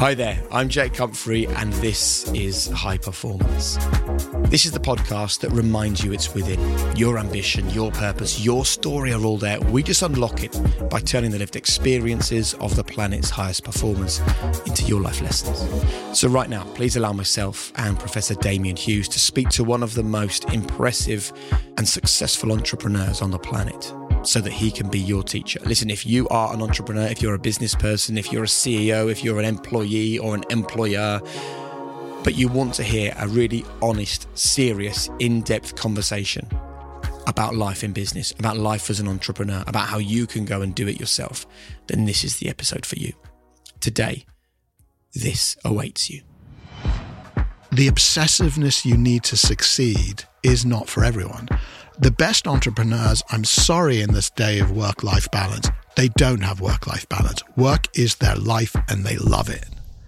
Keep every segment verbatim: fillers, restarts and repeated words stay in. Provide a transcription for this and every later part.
Hi there, I'm Jake Humphrey and this is High Performance. This is the podcast that reminds you it's within. Your ambition, your purpose, your story are all there. We just unlock it by turning the lived experiences of the planet's highest performers into your life lessons. So right now, please allow myself and Professor Damian Hughes to speak to one of the most impressive and successful entrepreneurs on the planet, so that he can be your teacher. Listen, if you are an entrepreneur, if you're a business person, if you're a C E O, if you're an employee or an employer, but you want to hear a really honest, serious, in-depth conversation about life in business, about life as an entrepreneur, about how you can go and do it yourself, then this is the episode for you. Today, this awaits you. The obsessiveness you need to succeed is not for everyone. The best entrepreneurs, I'm sorry, in this day of work-life balance, they don't have work-life balance. Work is their life and they love it.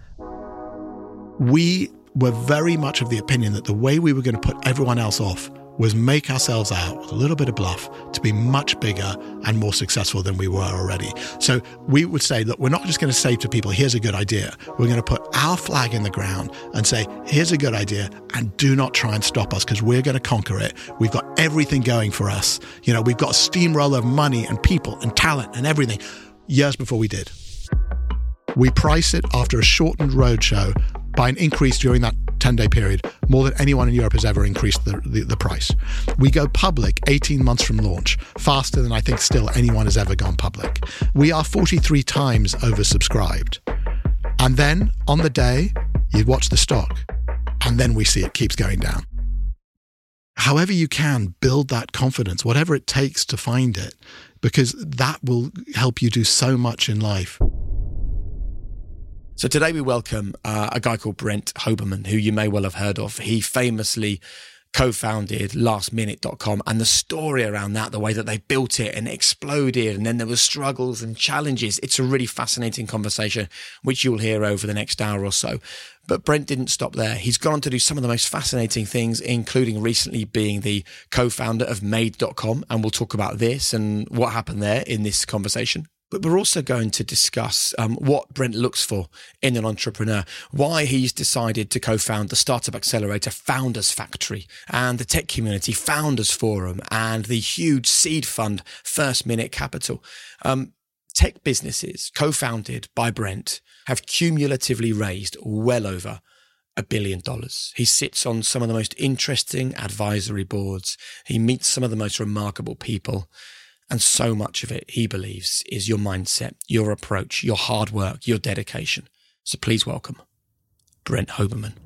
We were very much of the opinion that the way we were going to put everyone else off was make ourselves out with a little bit of bluff to be much bigger and more successful than we were already. So we would say, look, we're not just going to say to people, here's a good idea. We're going to put our flag in the ground and say, here's a good idea, and do not try and stop us because we're going to conquer it. We've got everything going for us. You know, we've got a steamroller of money and people and talent and everything years before we did. We price it after a shortened roadshow by an increase during that ten-day period, more than anyone in Europe has ever increased the, the, the price. We go public eighteen months from launch, faster than I think still anyone has ever gone public. We are forty-three times oversubscribed. And then, on the day, you watch the stock, and then we see it keeps going down. However you can, build that confidence, whatever it takes to find it, because that will help you do so much in life. So today we welcome uh, a guy called Brent Hoberman, who you may well have heard of. He famously co-founded last minute dot com, and the story around that, the way that they built it and it exploded, and then there were struggles and challenges. It's a really fascinating conversation, which you'll hear over the next hour or so. But Brent didn't stop there. He's gone on to do some of the most fascinating things, including recently being the co-founder of made dot com, and we'll talk about this and what happened there in this conversation. But we're also going to discuss um, what Brent looks for in an entrepreneur, why he's decided to co-found the Startup Accelerator Founders Factory and the Tech Community Founders Forum and the huge seed fund First Minute Capital. Um, tech businesses co-founded by Brent have cumulatively raised well over a billion dollars. He sits on some of the most interesting advisory boards. He meets some of the most remarkable people. And so much of it, he believes, is your mindset, your approach, your hard work, your dedication. So please welcome Brent Hoberman.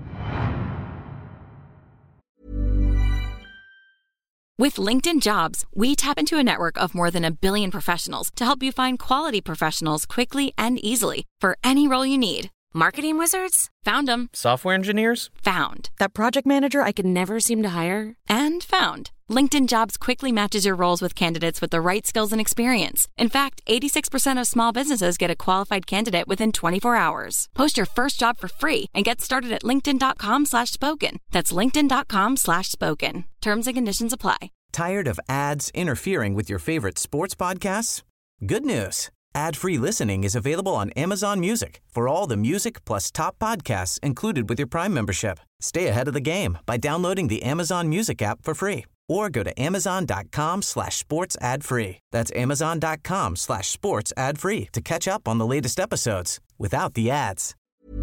With LinkedIn Jobs, we tap into a network of more than a billion professionals to help you find quality professionals quickly and easily for any role you need. Marketing wizards? Found them. Software engineers? Found. That project manager I could never seem to hire? And found. LinkedIn Jobs quickly matches your roles with candidates with the right skills and experience. In fact, eighty-six percent of small businesses get a qualified candidate within twenty-four hours. Post your first job for free and get started at linkedin.com slash spoken. That's linkedin.com slash spoken. Terms and conditions apply. Tired of ads interfering with your favorite sports podcasts? Good news. Ad-free listening is available on Amazon Music for all the music plus top podcasts included with your Prime membership. Stay ahead of the game by downloading the Amazon Music app for free or go to amazon.com slash sports ad free. That's amazon.com slash sports ad free to catch up on the latest episodes without the ads.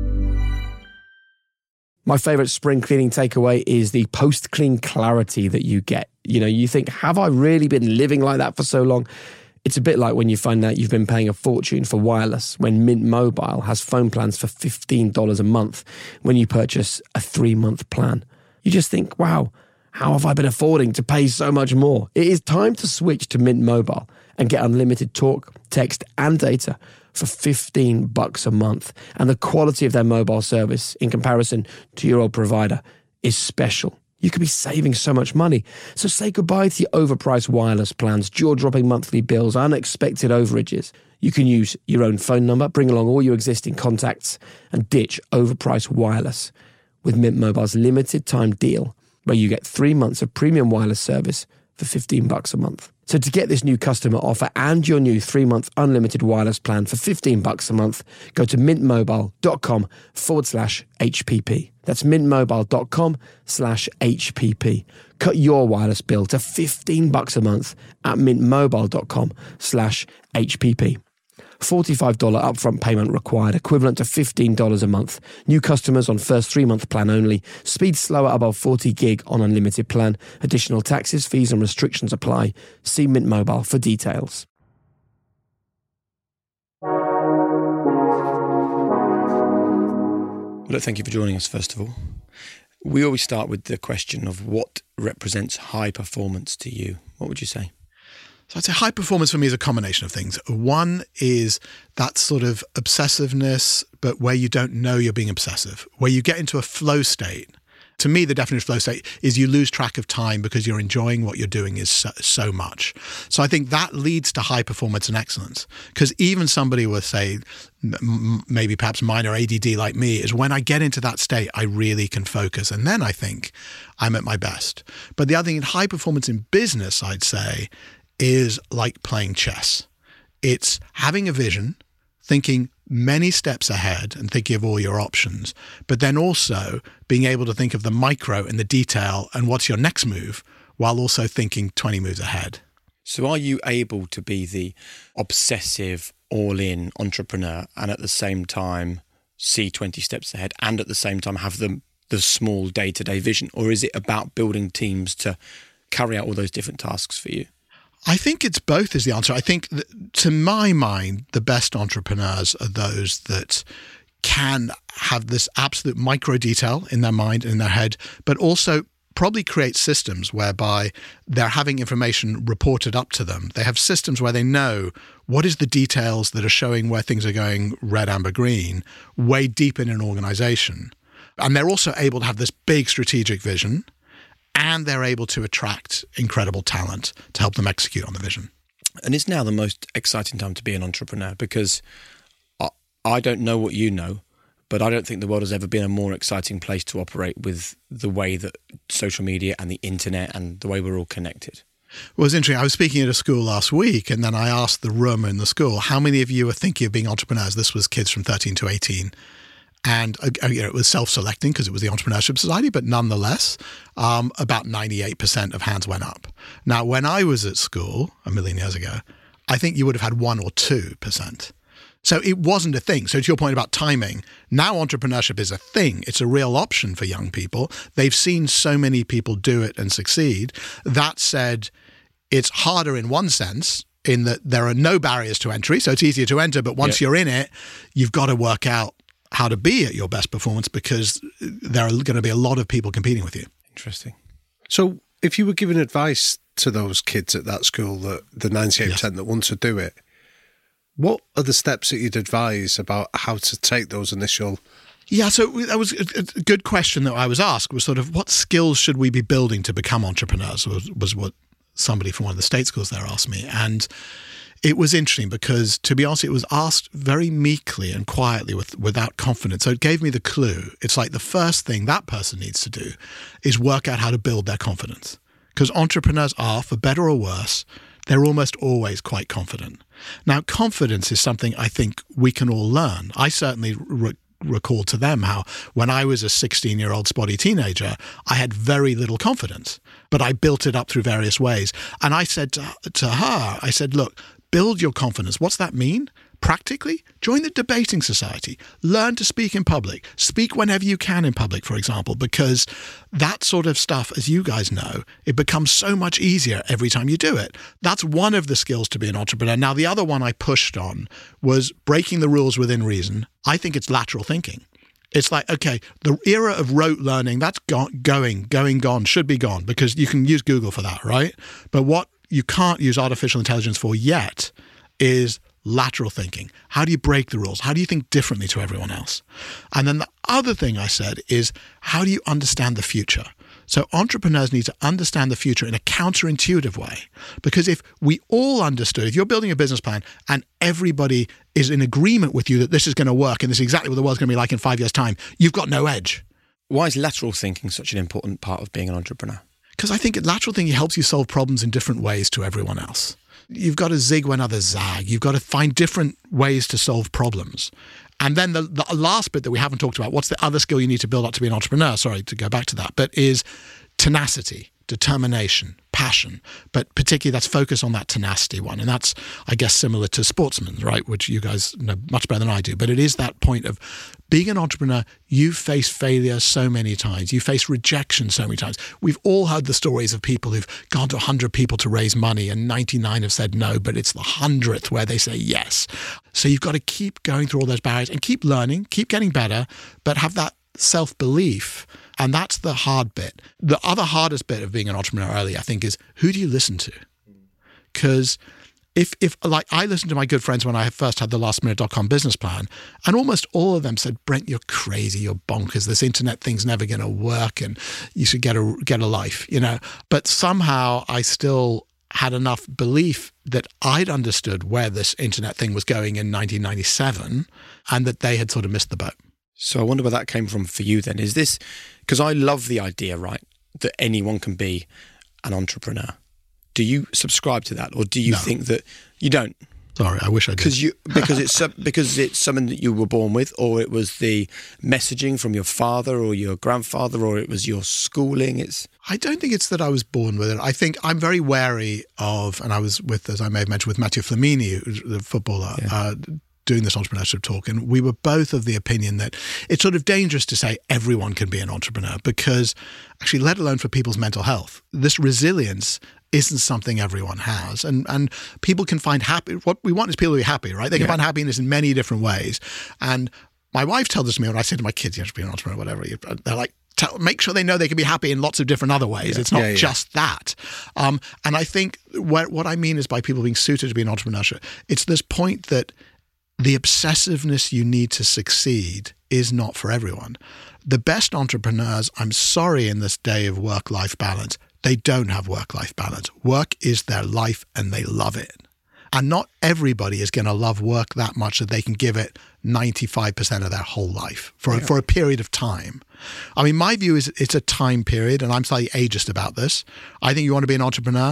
My favorite spring cleaning takeaway is the post-clean clarity that you get. You know, you think, have I really been living like that for so long? It's a bit like when you find out you've been paying a fortune for wireless when Mint Mobile has phone plans for fifteen dollars a month when you purchase a three-month plan. You just think, wow, how have I been affording to pay so much more? It is time to switch to Mint Mobile and get unlimited talk, text, and data for fifteen bucks a month. And the quality of their mobile service in comparison to your old provider is special. You could be saving so much money. So say goodbye to your overpriced wireless plans, jaw-dropping monthly bills, unexpected overages. You can use your own phone number, bring along all your existing contacts, and ditch overpriced wireless with Mint Mobile's limited time deal, where you get three months of premium wireless service for fifteen bucks a month. So to get this new customer offer and your new three-month unlimited wireless plan for fifteen bucks a month, go to mintmobile.com forward slash HPP. That's mintmobile.com slash HPP. Cut your wireless bill to fifteen bucks a month at mintmobile.com slash HPP. forty-five dollars upfront payment required, equivalent to fifteen dollars a month. New customers on first three-month plan only. Speed slower above forty gig on unlimited plan. Additional taxes, fees and restrictions apply. See Mint Mobile for details. Look, thank you for joining us, first of all. We always start with the question of what represents high performance to you. What would you say? So I'd say high performance for me is a combination of things. One is that sort of obsessiveness, but where you don't know you're being obsessive, where you get into a flow state. To me, the definition of flow state is you lose track of time because you're enjoying what you're doing is so, so much. So I think that leads to high performance and excellence. Because even somebody with, say, m- maybe perhaps minor A D D like me, is when I get into that state, I really can focus. And then I think I'm at my best. But the other thing in high performance in business, I'd say, is like playing chess. It's having a vision, thinking many steps ahead and thinking of all your options, but then also being able to think of the micro and the detail and what's your next move while also thinking twenty moves ahead. So are you able to be the obsessive, all-in entrepreneur and at the same time see twenty steps ahead and at the same time have the, the small day-to-day vision? Or is it about building teams to carry out all those different tasks for you? I think it's both is the answer. I think, that, to my mind, the best entrepreneurs are those that can have this absolute micro detail in their mind, in their head, but also probably create systems whereby they're having information reported up to them. They have systems where they know what is the details that are showing where things are going red, amber, green, way deep in an organization. And they're also able to have this big strategic vision, and they're able to attract incredible talent to help them execute on the vision. And it's now the most exciting time to be an entrepreneur because I, I don't know what you know, but I don't think the world has ever been a more exciting place to operate with the way that social media and the internet and the way we're all connected. Well, it's interesting. I was speaking at a school last week, and then I asked the room in the school, how many of you are thinking of being entrepreneurs? This was kids from thirteen to eighteen. And uh, you know, it was self-selecting because it was the Entrepreneurship Society, but nonetheless, um, about ninety-eight percent of hands went up. Now, when I was at school a million years ago, I think you would have had one or two percent. So it wasn't a thing. So to your point about timing, now entrepreneurship is a thing. It's a real option for young people. They've seen so many people do it and succeed. That said, it's harder in one sense, in that there are no barriers to entry. So it's easier to enter, but once yeah. you're in it, you've got to work out how to be at your best performance because there are going to be a lot of people competing with you. Interesting. So if you were giving advice to those kids at that school, that the ninety-eight percent yes. that want to do it, what are the steps that you'd advise about how to take those initial... Yeah, so that was a good question that I was asked, was sort of what skills should we be building to become entrepreneurs was, was what somebody from one of the state schools there asked me. And it was interesting because, to be honest, it was asked very meekly and quietly with, without confidence. So it gave me the clue. It's like the first thing that person needs to do is work out how to build their confidence. Because entrepreneurs are, for better or worse, they're almost always quite confident. Now, confidence is something I think we can all learn. I certainly re- recall to them how when I was a sixteen-year-old spotty teenager, I had very little confidence, but I built it up through various ways. And I said to, to her, I said, look, build your confidence. What's that mean? Practically, join the debating society. Learn to speak in public. Speak whenever you can in public, for example, because that sort of stuff, as you guys know, it becomes so much easier every time you do it. That's one of the skills to be an entrepreneur. Now, the other one I pushed on was breaking the rules within reason. I think it's lateral thinking. It's like, okay, the era of rote learning, that's go- going, going, gone, should be gone, because you can use Google for that, right? But what you can't use artificial intelligence for yet is lateral thinking. How do you break the rules? How do you think differently to everyone else? And then the other thing I said is, how do you understand the future? So entrepreneurs need to understand the future in a counterintuitive way. Because if we all understood, if you're building a business plan and everybody is in agreement with you that this is going to work and this is exactly what the world's going to be like in five years' time, you've got no edge. Why is lateral thinking such an important part of being an entrepreneur? Because I think lateral thinking helps you solve problems in different ways to everyone else. You've got to zig when others zag. You've got to find different ways to solve problems. And then the, the last bit that we haven't talked about, what's the other skill you need to build up to be an entrepreneur? Sorry to go back to that, but is tenacity, determination, passion, but particularly that's focus on that tenacity one. And that's, I guess, similar to sportsmen, right? Which you guys know much better than I do. But it is that point of being an entrepreneur, you face failure so many times. You face rejection so many times. We've all heard the stories of people who've gone to one hundred people to raise money and ninety-nine have said no, but it's the hundredth where they say yes. So you've got to keep going through all those barriers and keep learning, keep getting better, but have that self-belief. And that's the hard bit. The other hardest bit of being an entrepreneur early, I think, is who do you listen to? Because if, if like, I listened to my good friends when I first had the last minute dot com business plan, and almost all of them said, Brent, you're crazy, you're bonkers, this internet thing's never going to work and you should get a, get a life, you know? But somehow I still had enough belief that I'd understood where this internet thing was going in nineteen ninety-seven and that they had sort of missed the boat. So I wonder where that came from for you then. Is this, because I love the idea, right, that anyone can be an entrepreneur. Do you subscribe to that, or do you No. think that you don't? Sorry, I wish I did. Because you because it's some- because it's something that you were born with, or it was the messaging from your father or your grandfather, or it was your schooling. It's I don't think it's that I was born with it. I think I'm very wary of, and I was with, as I may have mentioned, with Matteo Flamini, who's the footballer, Yeah. uh, doing this entrepreneurship talk, and we were both of the opinion that it's sort of dangerous to say everyone can be an entrepreneur, because actually, let alone for people's mental health, this resilience isn't something everyone has. And and people can find happy. What we want is people to be happy, right? They can Yeah. find happiness in many different ways. And my wife tells this to me when I say to my kids, you have to be an entrepreneur, whatever. They're like, tell, make sure they know they can be happy in lots of different other ways. Yeah. It's not Yeah, yeah. just that. Um, and I think what, what I mean is by people being suited to be an entrepreneur, it's this point that the obsessiveness you need to succeed is not for everyone. The best entrepreneurs, I'm sorry, in this day of work-life balance, they don't have work-life balance. Work is their life and they love it. And not everybody is going to love work that much that they can give it ninety-five percent of their whole life for, Yeah. for a period of time. I mean, my view is it's a time period, and I'm slightly ageist about this. I think you want to be an entrepreneur,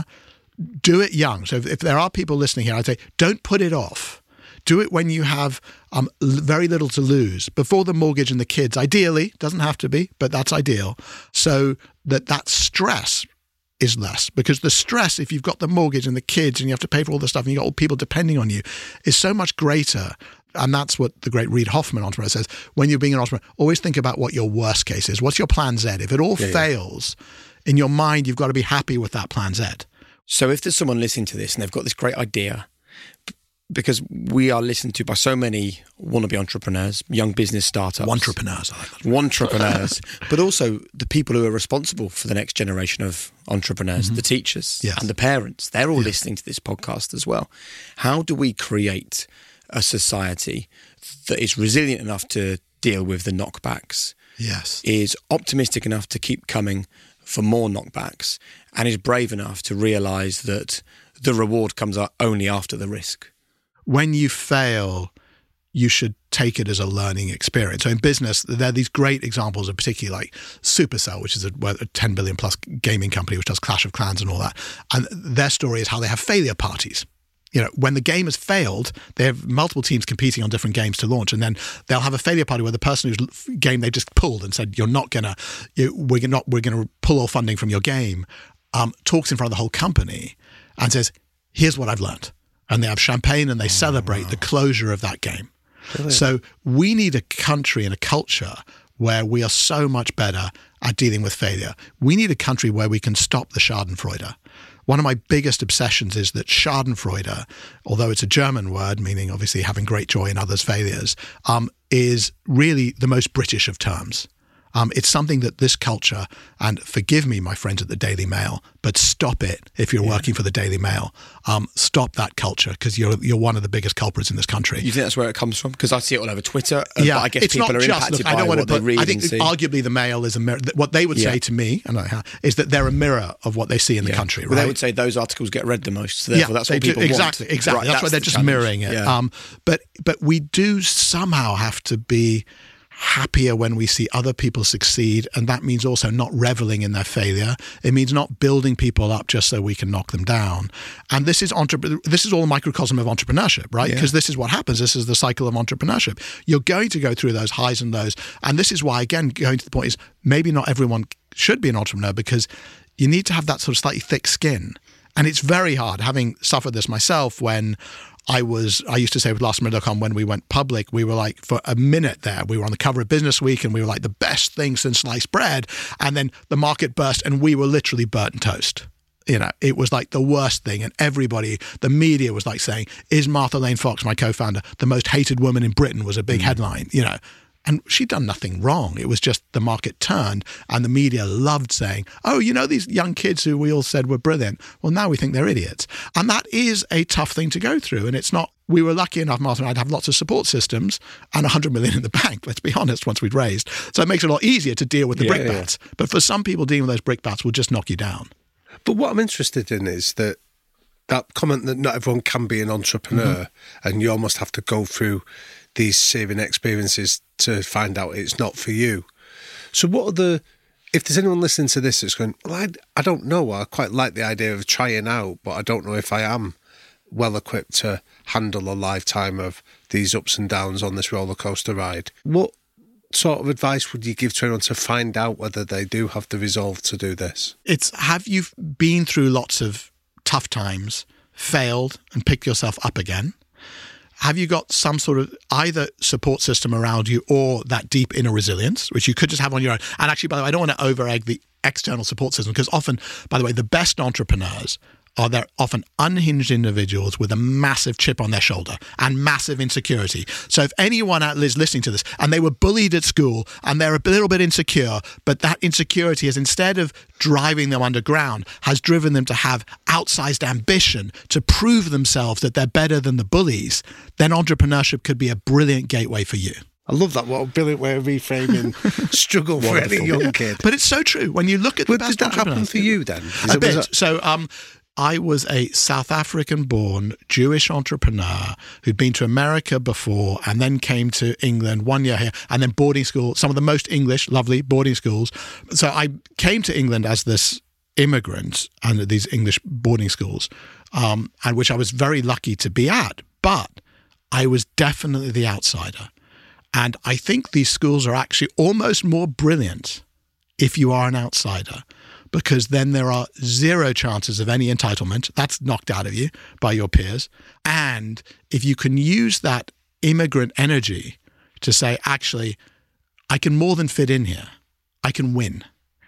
do it young. So if, if there are people listening here, I'd say don't put it off. Do it when you have um, l- very little to lose, before the mortgage and the kids. Ideally, doesn't have to be, but that's ideal. So that that stress is less, because the stress, if you've got the mortgage and the kids and you have to pay for all the stuff and you've got all people depending on you, is so much greater. And that's what the great Reid Hoffman entrepreneur says. When you're being an entrepreneur, always think about what your worst case is. What's your plan Z? If it all Yeah, yeah. fails, in your mind, you've got to be happy with that plan Z. So if there's someone listening to this and they've got this great idea, b- because we are listened to by so many wannabe entrepreneurs, young business startups. Entrepreneurs, I like that. Entrepreneurs, but also the people who are responsible for the next generation of entrepreneurs, the teachers Yes. and the parents. They're all listening to this podcast as well. How do we create a society that is resilient enough to deal with the knockbacks, Yes. is optimistic enough to keep coming for more knockbacks, and is brave enough to realise that the reward comes out only after the risk? When you fail, you should take it as a learning experience. So in business, there are these great examples of particularly like Supercell, which is a, well, a ten billion plus gaming company, which does Clash of Clans and all that. And their story is how they have failure parties. You know, when the game has failed, they have multiple teams competing on different games to launch, and then they'll have a failure party where the person whose game they just pulled and said, "You're not gonna, you, we're not, we're gonna pull all funding from your game," um, talks in front of the whole company and says, "Here's what I've learned," and they have champagne and they celebrate the closure of that game. So we need a country and a culture where we are so much better at dealing with failure. We need a country where we can stop the Schadenfreude. One of my biggest obsessions is that Schadenfreude, although it's a German word, meaning obviously having great joy in others' failures, um, is really the most British of terms. Um, it's something that this culture, and forgive me, my friends at the Daily Mail, but stop it if you're Yeah. working for the Daily Mail. Um, stop that culture, because you're you're one of the biggest culprits in this country. You think that's where it comes from? Because I see it all over Twitter, uh, Yeah, but I guess it's people not are just, impacted look, I by don't want what to they put, read I and think see. arguably the Mail is a mirror. What they would Yeah. say to me, I don't know how, is that they're a mirror of what they see in the Yeah. country, right? Well, they would say those articles get read the most, so therefore that's they what do. people exactly, want. Exactly, Right, That's why they're the just challenge. mirroring it. Yeah. Um, but but we do somehow have to be happier when we see other people succeed. And that means also not reveling in their failure. It means not building people up just so we can knock them down. And this is entre- this is all a microcosm of entrepreneurship, right? Because yeah. this is what happens. This is the cycle of entrepreneurship. You're going to go through those highs and lows. And this is why, again, going to the point is maybe not everyone should be an entrepreneur, because you need to have that sort of slightly thick skin. And it's very hard, having suffered this myself when I was, I used to say with last minute dot com, when we went public, we were like, for a minute there, we were on the cover of Business Week and we were like the best thing since sliced bread. And then the market burst and we were literally burnt and toast. You know, it was like the worst thing. And everybody, the media was like saying, is Martha Lane Fox, my co-founder, the most hated woman in Britain, was a big mm-hmm. headline, you know. And she'd done nothing wrong. It was just the market turned and the media loved saying, oh, you know, these young kids who we all said were brilliant. Well, now we think they're idiots. And that is a tough thing to go through. And it's not, we were lucky enough, Martha and I, to have lots of support systems and one hundred million in the bank, let's be honest, once we'd raised. So it makes it a lot easier to deal with the yeah, brickbats. Yeah. But for some people, dealing with those brickbats will just knock you down. But what I'm interested in is that that comment that not everyone can be an entrepreneur mm-hmm. and you almost have to go through these searing experiences to find out it's not for you. So what are the, if there's anyone listening to this that's going, well, I, I don't know, I quite like the idea of trying out, but I don't know if I am well equipped to handle a lifetime of these ups and downs on this roller coaster ride. What sort of advice would you give to anyone to find out whether they do have the resolve to do this? It's, have you been through lots of tough times, failed and picked yourself up again? Have you got some sort of either support system around you or that deep inner resilience, which you could just have on your own? And actually, by the way, I don't want to over-egg the external support system, because often, by the way, the best entrepreneurs are they're often unhinged individuals with a massive chip on their shoulder and massive insecurity. So if anyone out is listening to this and they were bullied at school and they're a little bit insecure, but that insecurity is, instead of driving them underground, has driven them to have outsized ambition to prove themselves that they're better than the bullies, then entrepreneurship could be a brilliant gateway for you. I love that. What a brilliant way of reframing struggle for any young yeah. kid. But it's so true. When you look at well, the best did that happen for you then? Is a it, bit. That... So, um, I was a South African-born Jewish entrepreneur who'd been to America before and then came to England one year here and then boarding school, some of the most English, lovely boarding schools. So I came to England as this immigrant and these English boarding schools, um, and which I was very lucky to be at. But I was definitely the outsider. And I think these schools are actually almost more brilliant if you are an outsider, because then there are zero chances of any entitlement. That's knocked out of you by your peers. And if you can use that immigrant energy to say, actually, I can more than fit in here. I can win.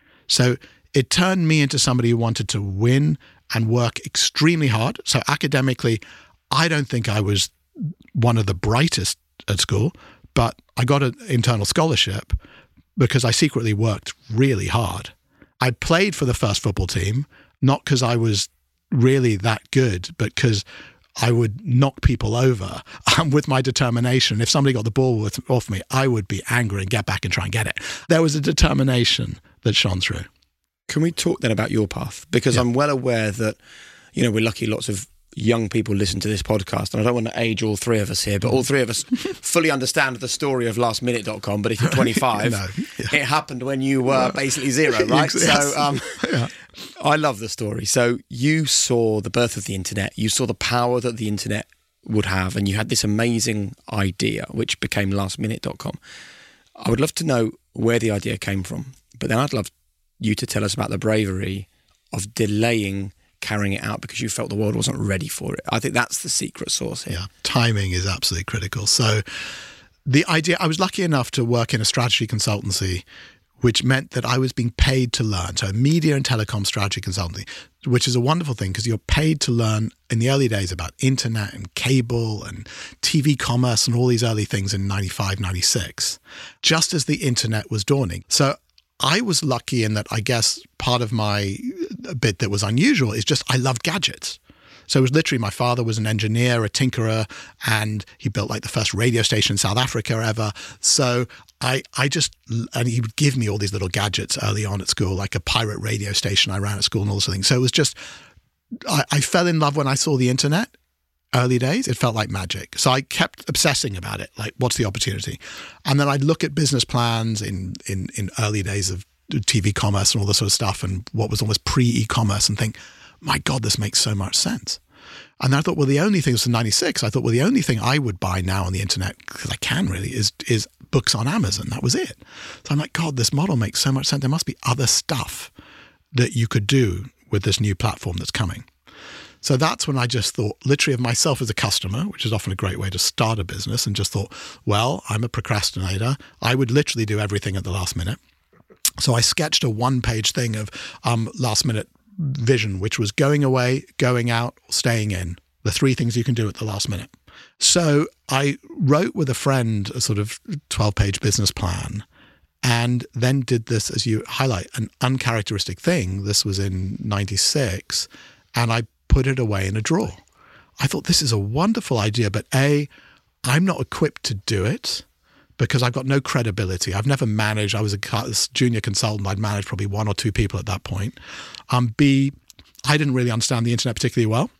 So it turned me into somebody who wanted to win and work extremely hard. So academically, I don't think I was one of the brightest at school, but I got an internal scholarship because I secretly worked really hard. I played for the first football team, not because I was really that good, but because I would knock people over um, with my determination. If somebody got the ball with, off me, I would be angry and get back and try and get it. There was a determination that shone through. Can we talk then about your path? Because yeah. I'm well aware that, you know, we're lucky lots of young people listen to this podcast, and I don't want to age all three of us here, but all three of us fully understand the story of last minute dot com. But if you're twenty-five, no, yeah. it happened when you were no. basically zero, right? Yes. So um, yeah. I love the story. So you saw the birth of the internet, you saw the power that the internet would have, and you had this amazing idea, which became last minute dot com. I would love to know where the idea came from, but then I'd love you to tell us about the bravery of delaying carrying it out because you felt the world wasn't ready for it. I think that's the secret sauce here. Yeah, timing is absolutely critical. So the idea, I was lucky enough to work in a strategy consultancy, which meant that I was being paid to learn. So media and telecom strategy consultancy, which is a wonderful thing because you're paid to learn in the early days about internet and cable and T V commerce and all these early things in ninety-five, ninety-six, just as the internet was dawning. So I was lucky in that, I guess, part of my bit that was unusual is just I loved gadgets. So it was literally, my father was an engineer, a tinkerer, and he built like the first radio station in South Africa ever. So I, I just, and he would give me all these little gadgets early on at school, like a pirate radio station I ran at school and all those things. So it was just, I, I fell in love when I saw the internet. early days, it felt like magic. So I kept obsessing about it, like what's the opportunity? And then I'd look at business plans in, in, in early days of T V commerce and all this sort of stuff and what was almost pre-e-commerce and think, my God, this makes so much sense. And then I thought, well, the only thing, this was ninety-six, I thought, well, the only thing I would buy now on the internet, because I can really, is is books on Amazon. That was it. So I'm like, God, this model makes so much sense. There must be other stuff that you could do with this new platform that's coming. So that's when I just thought literally of myself as a customer, which is often a great way to start a business, and just thought, well, I'm a procrastinator. I would literally do everything at the last minute. So I sketched a one-page thing of um, last-minute vision, which was going away, going out, staying in, the three things you can do at the last minute. So I wrote with a friend a sort of twelve-page business plan and then did this, as you highlight, an uncharacteristic thing. This was in ninety-six, and I put it away in a drawer. I thought, this is a wonderful idea, but A, I'm not equipped to do it because I've got no credibility. I've never managed. I was a junior consultant. I'd managed probably one or two people at that point. Um, B, I didn't really understand the internet particularly well.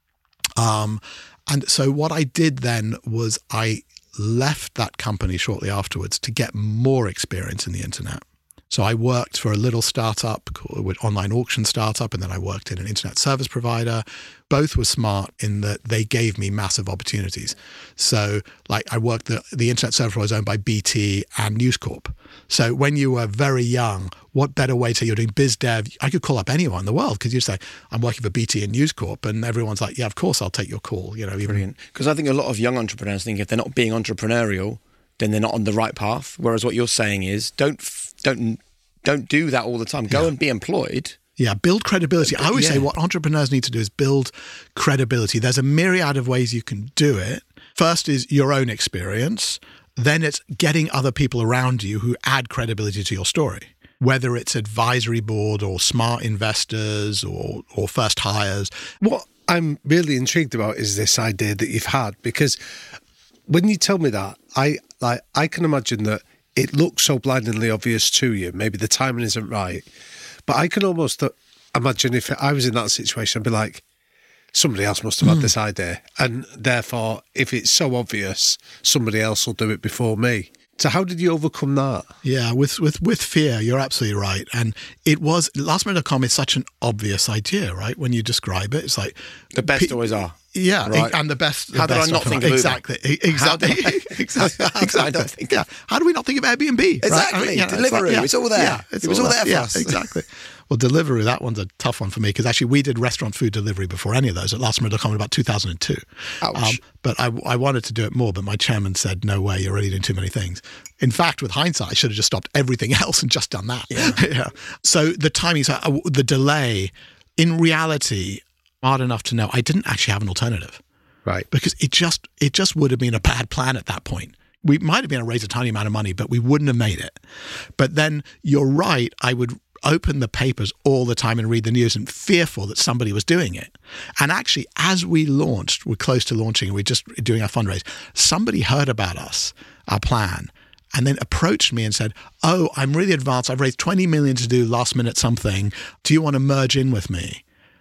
Um, and so what I did then was I left that company shortly afterwards to get more experience in the internet. So I worked for a little startup, called online auction startup, and then I worked in an internet service provider. Both were smart in that they gave me massive opportunities. So like I worked, the, the internet service provider was owned by B T and News Corp. So when you were very young, what better way to say you're doing biz dev? I could call up anyone in the world because you'd say, I'm working for B T and News Corp, and everyone's like, yeah, of course I'll take your call. You know, even, Brilliant. Because I think a lot of young entrepreneurs think if they're not being entrepreneurial, then they're not on the right path. Whereas what you're saying is don't don't don't do that all the time. Go yeah. and be employed. Yeah, build credibility. I always yeah. say what entrepreneurs need to do is build credibility. There's a myriad of ways you can do it. First is your own experience. Then it's getting other people around you who add credibility to your story, whether it's advisory board or smart investors or or first hires. What I'm really intrigued about is this idea that you've had, because when you tell me that, I like I can imagine that it looks so blindingly obvious to you. Maybe the timing isn't right. But I can almost imagine if I was in that situation, I'd be like, somebody else must have had mm. this idea. And therefore, if it's so obvious, somebody else will do it before me. So how did you overcome that? Yeah, with with with fear, you're absolutely right. And it was, last minute dot com is such an obvious idea, right? When you describe it, it's like... The best pe- always are. Yeah, right. and the best. The How did best I not think of exactly, Uber? exactly, I, exactly, how exactly. I not think yeah. How do we not think of Airbnb? Exactly, right? I mean, yeah, Deliveroo. It's, like, yeah, it's all there. Yeah, it's it was all, all there for yeah, us. Exactly. Well, Deliveroo, that one's a tough one for me because actually we did restaurant food delivery before any of those at last minute dot com in about two thousand two. Ouch. Um, but I, I wanted to do it more, but my chairman said, no way, you're already doing too many things. In fact, with hindsight, I should have just stopped everything else and just done that. Yeah. yeah. So the timing, so uh, the delay, in reality, hard enough to know I didn't actually have an alternative. Right. Because it just it just would have been a bad plan at that point. We might have been able to raise a tiny amount of money, but we wouldn't have made it. But then you're right, I would open the papers all the time and read the news and fearful that somebody was doing it. And actually, as we launched, we're close to launching, we're just doing our fundraise, somebody heard about us, our plan, and then approached me and said, oh, I'm really advanced. I've raised twenty million to do last minute something. Do you want to merge in with me?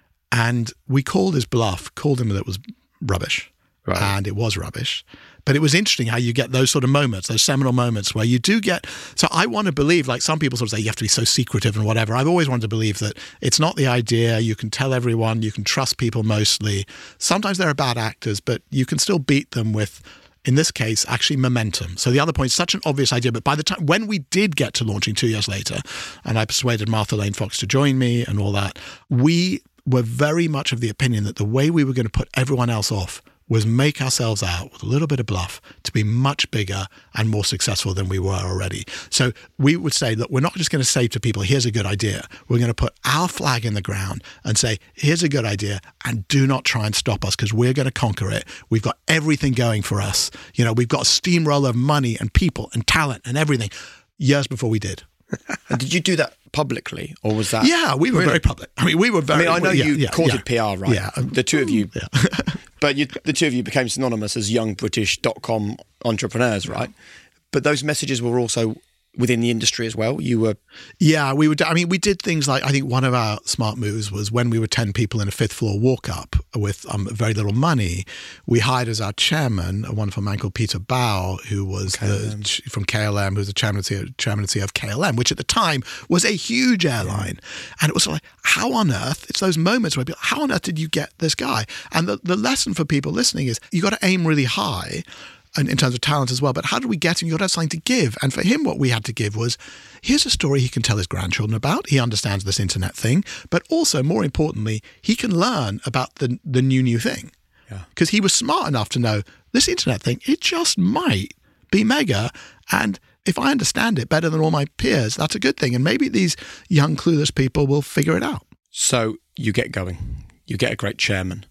And we called his bluff, called him that it was rubbish. Right. And it was rubbish. But it was interesting how you get those sort of moments, those seminal moments where you do get... So I want to believe, like some people sort of say, you have to be so secretive and whatever. I've always wanted to believe that it's not the idea. You can tell everyone, you can trust people mostly. Sometimes they're bad actors, but you can still beat them with, in this case, actually momentum. So the other point is such an obvious idea, but by the time, when we did get to launching two years later, and I persuaded Martha Lane Fox to join me and all that, we were very much of the opinion that the way we were going to put everyone else off was make ourselves out with a little bit of bluff to be much bigger and more successful than we were already. So we would say, look, we're not just going to say to people, here's a good idea. We're going to put our flag in the ground and say, here's a good idea, and do not try and stop us because we're going to conquer it. We've got everything going for us. You know, we've got a steamroller of money and people and talent and everything years before we did. And did you do that publicly, or was that... Yeah, we were really? very public. I mean, we were very... I mean, I know yeah, you yeah, courted yeah. P R, right? Yeah. The two of you... Yeah. But you, the two of you became synonymous as young british dot com entrepreneurs, right? But those messages were also within the industry as well? You were... Yeah, we would. I mean, we did things like, I think one of our smart moves was when we were ten people in a fifth floor walk up with um, very little money, we hired as our chairman a wonderful man called Peter Bao, who was the, from K L M, who was the chairman and C E O, chairman and C E O of K L M, which at the time was a huge airline. And it was like, how on earth, it's those moments where people, how on earth did you get this guy? And the, the lesson for people listening is you got to aim really high, and in terms of talent as well, but how do we get him? You've got to have something to give. And for him, what we had to give was, here's a story he can tell his grandchildren about. He understands this internet thing, but also, more importantly, he can learn about the the new, new thing. Because yeah. he was smart enough to know, this internet thing, it just might be mega. And if I understand it better than all my peers, that's a good thing. And maybe these young, clueless people will figure it out. So you get going, you get a great chairman,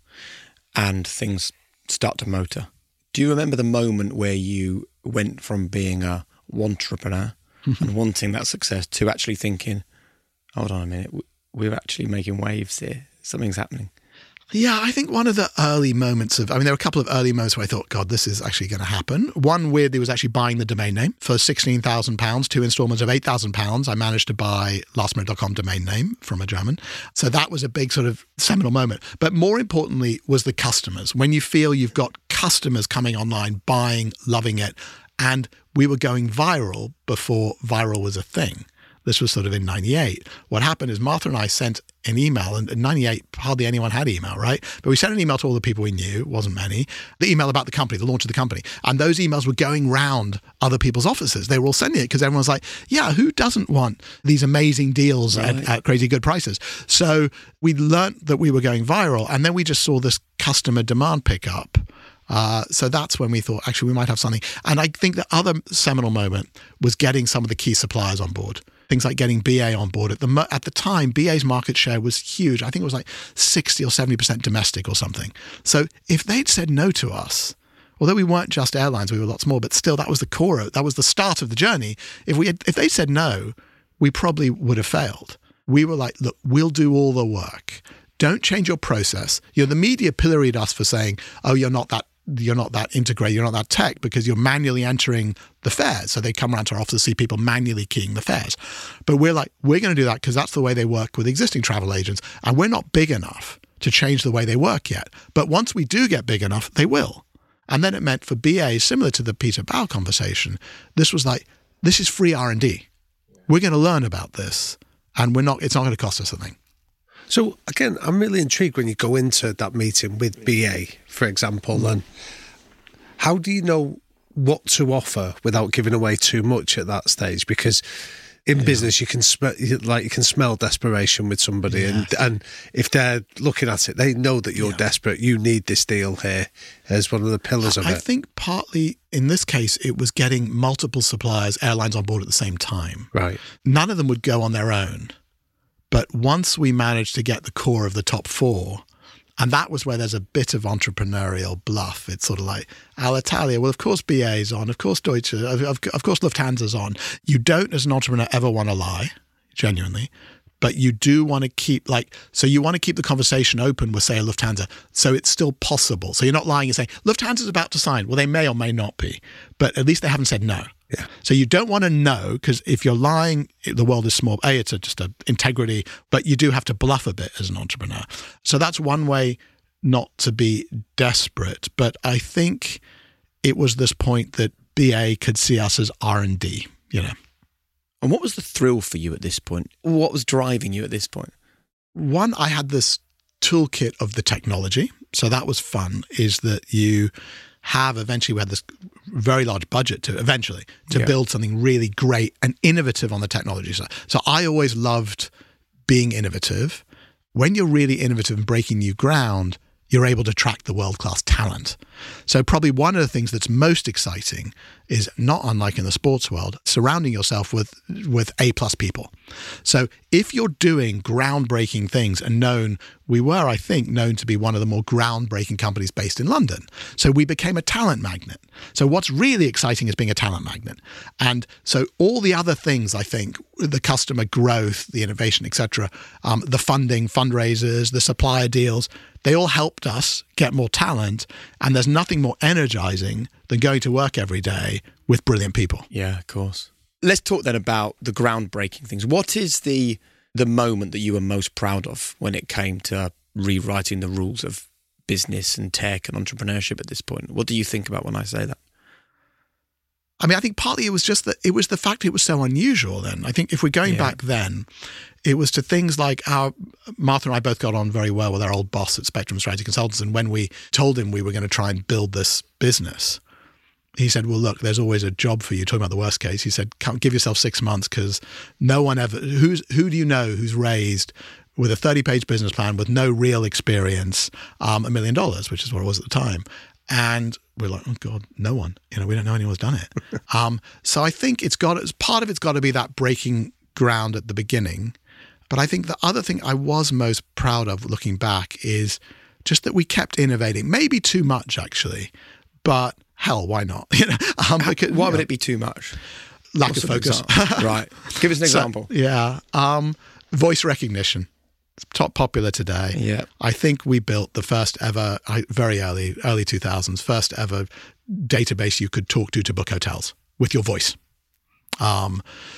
and things start to motor. Do you remember the moment where you went from being a entrepreneur and wanting that success to actually thinking, hold on a minute, we're actually making waves here. Something's happening. Yeah, I think one of the early moments of, I mean, there were a couple of early moments where I thought, God, this is actually going to happen. One weirdly was actually buying the domain name for sixteen thousand pounds, two installments of eight thousand pounds. I managed to buy last minute dot com domain name from a German. So that was a big sort of seminal moment. But more importantly was the customers. When you feel you've got customers coming online, buying, loving it. And we were going viral before viral was a thing. This was sort of in ninety-eight. What happened is Martha and I sent an email, and in ninety-eight, hardly anyone had email, right? But we sent an email to all the people we knew, it wasn't many, the email about the company, the launch of the company. And those emails were going round other people's offices. They were all sending it because everyone was like, yeah, who doesn't want these amazing deals right. at, at crazy good prices? So we learnt that we were going viral, and then we just saw this customer demand pick up. Uh, so that's when we thought, actually, we might have something. And I think the other seminal moment was getting some of the key suppliers on board. Things like getting B A on board. At the at the time, B A's market share was huge. I think it was like sixty or seventy percent domestic or something. So if they'd said no to us, although we weren't just airlines, we were lots more, but still that was the core of, that was the start of the journey. If we had, if they said no, we probably would have failed. We were like, look, we'll do all the work. Don't change your process. You know, the media pilloried us for saying, oh, you're not that you're not that integrated, you're not that tech, because you're manually entering the fares. So they come around to our office to see people manually keying the fares. But we're like, we're going to do that because that's the way they work with existing travel agents. And we're not big enough to change the way they work yet. But once we do get big enough, they will. And then it meant for B A, similar to the Peter Bao conversation, this was like, this is free R and D. We're going to learn about this, and we're not. It's not going to cost us a thing. So again, I'm really intrigued when you go into that meeting with B A, for example, mm. and how do you know what to offer without giving away too much at that stage? Because in yeah. business, you can smell, like you can smell desperation with somebody, yeah. and and if they're looking at it, they know that you're yeah. desperate. You need this deal here as one of the pillars of I it. I think partly in this case, it was getting multiple suppliers, airlines on board at the same time. Right. None of them would go on their own. But once we managed to get the core of the top four, and that was where there's a bit of entrepreneurial bluff. It's sort of like, Alitalia, well, of course B A's on, of course Deutsche, of, of, of course Lufthansa's on. You don't, as an entrepreneur, ever want to lie, genuinely. But you do want to keep, like, so you want to keep the conversation open with, say, a Lufthansa, so it's still possible. So you're not lying and saying, Lufthansa's about to sign. Well, they may or may not be, but at least they haven't said no. Yeah. So you don't want to know, because if you're lying, the world is small. A, it's a, just an integrity, but you do have to bluff a bit as an entrepreneur. So that's one way not to be desperate. But I think it was this point that B A could see us as R and D, you know. And what was the thrill for you at this point? What was driving you at this point? One, I had this toolkit of the technology. So that was fun, is that you have eventually, we had this very large budget to eventually to yeah. build something really great and innovative on the technology side. So I always loved being innovative. When you're really innovative and breaking new ground, you're able to attract the world-class talent. So probably one of the things that's most exciting is, not unlike in the sports world, surrounding yourself with with A-plus people. So if you're doing groundbreaking things and known, we were, I think, known to be one of the more groundbreaking companies based in London. So we became a talent magnet. So what's really exciting is being a talent magnet. And so all the other things, I think, the customer growth, the innovation, et cetera, um, the funding, fundraisers, the supplier deals, they all helped us get more talent. And there's nothing more energizing than going to work every day with brilliant people. Yeah, of course. let's talk then about the groundbreaking things. What is the the moment that you were most proud of when it came to rewriting the rules of business and tech and entrepreneurship at this point? What do you think about when I say that? I mean, I think partly it was just that it was the fact it was so unusual then. I think if we're going Yeah. back then, it was to things like our, Martha and I both got on very well with our old boss at Spectrum Strategy Consultants. And when we told him we were going to try and build this business, he said, well, look, there's always a job for you. Talking about the worst case, he said, "Come, give yourself six months because no one ever, who's, who do you know who's raised with a thirty-page business plan with no real experience, um, a million dollars, which is what it was at the time." And we're like, oh God, no one. You know, we don't know anyone's done it. um, so I think it's got, part of it's got to be that breaking ground at the beginning. But I think the other thing I was most proud of looking back is just that we kept innovating. Maybe too much, actually. But hell, why not? You know, um, because, Why you would know, it be too much? lack What's of an focus? example? Right. Give us an So, example. yeah. Um, voice recognition. It's top popular today. Yeah. I think we built the first ever, I- very early, early two thousands, first ever database you could talk to to book hotels with your voice. Um,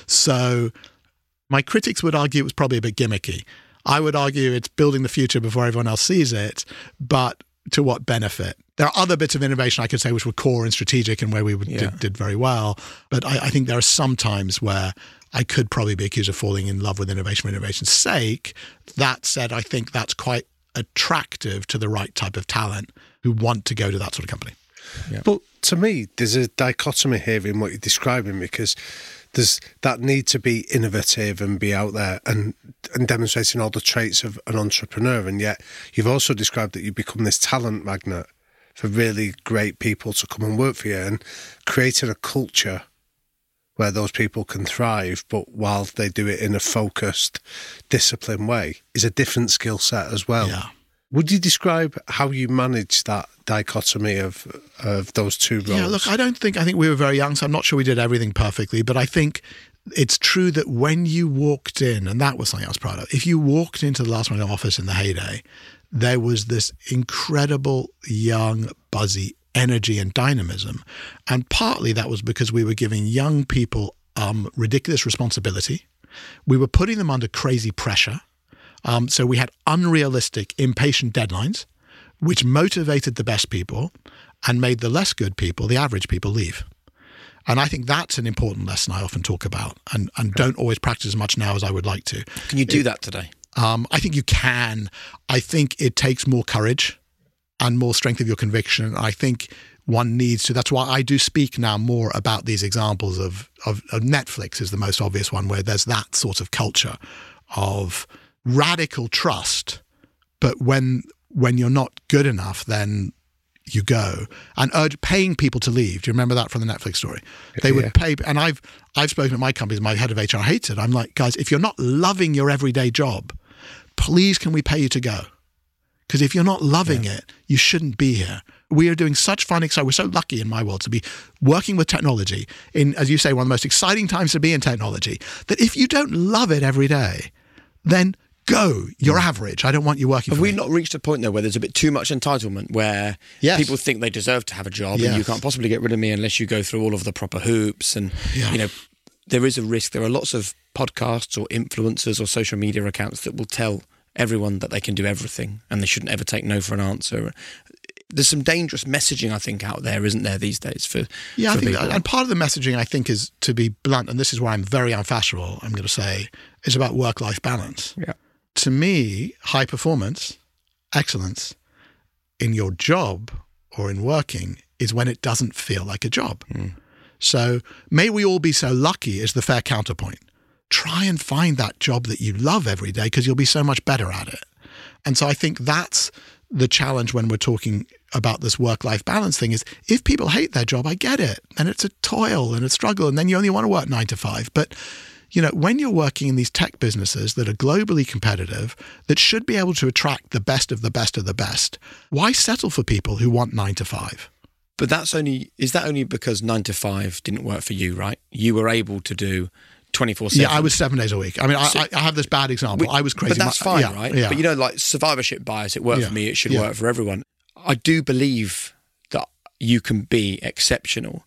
so my critics would argue it was probably a bit gimmicky. I would argue it's building the future before everyone else sees it, but to what benefit? There are other bits of innovation I could say which were core and strategic and where we would, Yeah. did, did very well. But I, I think there are some times where I could probably be accused of falling in love with innovation for innovation's sake. That said, I think that's quite attractive to the right type of talent who want to go to that sort of company. But to me, there's a dichotomy here in what you're describing because there's that need to be innovative and be out there and, and demonstrating all the traits of an entrepreneur. And yet you've also described that you become this talent magnet for really great people to come and work for you and creating a culture where those people can thrive, but while they do it in a focused, disciplined way, is a different skill set as well. Yeah. Would you describe how you manage that dichotomy of of those two roles? Yeah, look, I don't think, I think we were very young, so I'm not sure we did everything perfectly, but I think it's true that when you walked in, and that was something I was proud of, if you walked into the Last Minute office in the heyday, there was this incredible, young, buzzy energy and dynamism. And partly that was because we were giving young people um, ridiculous responsibility. We were putting them under crazy pressure. Um, so we had unrealistic, impatient deadlines, which motivated the best people and made the less good people, the average people, leave. And I think that's an important lesson I often talk about and, and don't always practice as much now as I would like to. Can you do that today? Um, I think you can. I think it takes more courage and more strength of your conviction. I think one needs to. That's why I do speak now more about these examples of, of, of Netflix is the most obvious one, where there's that sort of culture of radical trust. But when when you're not good enough, then you go and urge paying people to leave. Do you remember that from the Netflix story? They would Yeah. pay, and I've I've spoken at my companies. My head of H R hates it. I'm like, guys, if you're not loving your everyday job, please can we pay you to go? Because if you're not loving yeah. it, you shouldn't be here. We are doing such fun, exciting. We're so lucky in my world to be working with technology in, as you say, one of the most exciting times to be in technology. That if you don't love it every day, then go. You're average. I don't want you working Have for we me. not reached a point though where there's a bit too much entitlement, where Yes. people think they deserve to have a job Yes. and you can't possibly get rid of me unless you go through all of the proper hoops? And Yeah. you know, there is a risk. There are lots of podcasts or influencers or social media accounts that will tell everyone that they can do everything and they shouldn't ever take no for an answer. There's some dangerous messaging, I think, out there, isn't there, these days? For Yeah, for I think, people? that, and part of the messaging, I think, is to be blunt, and this is why I'm very unfashionable, I'm going to say, is about work-life balance. Yeah. To me, high performance, excellence in your job or in working is when it doesn't feel like a job. Mm. So may we all be so lucky is the fair counterpoint. Try and find that job that you love every day because you'll be so much better at it. And so I think that's the challenge when we're talking about this work-life balance thing is if people hate their job, I get it. And it's a toil and a struggle. And then you only want to work nine to five. But, you know, when you're working in these tech businesses that are globally competitive, that should be able to attract the best of the best of the best, why settle for people who want nine to five? But that's only, is that only because nine to five didn't work for you, right? You were able to do twenty-four seven. Yeah, I was seven days a week. I mean, So- I, I have this bad example. I was crazy. But that's My- fine, yeah, right? Yeah. But you know, like survivorship bias, it worked Yeah. for me, it should Yeah. work for everyone. I do believe that you can be exceptional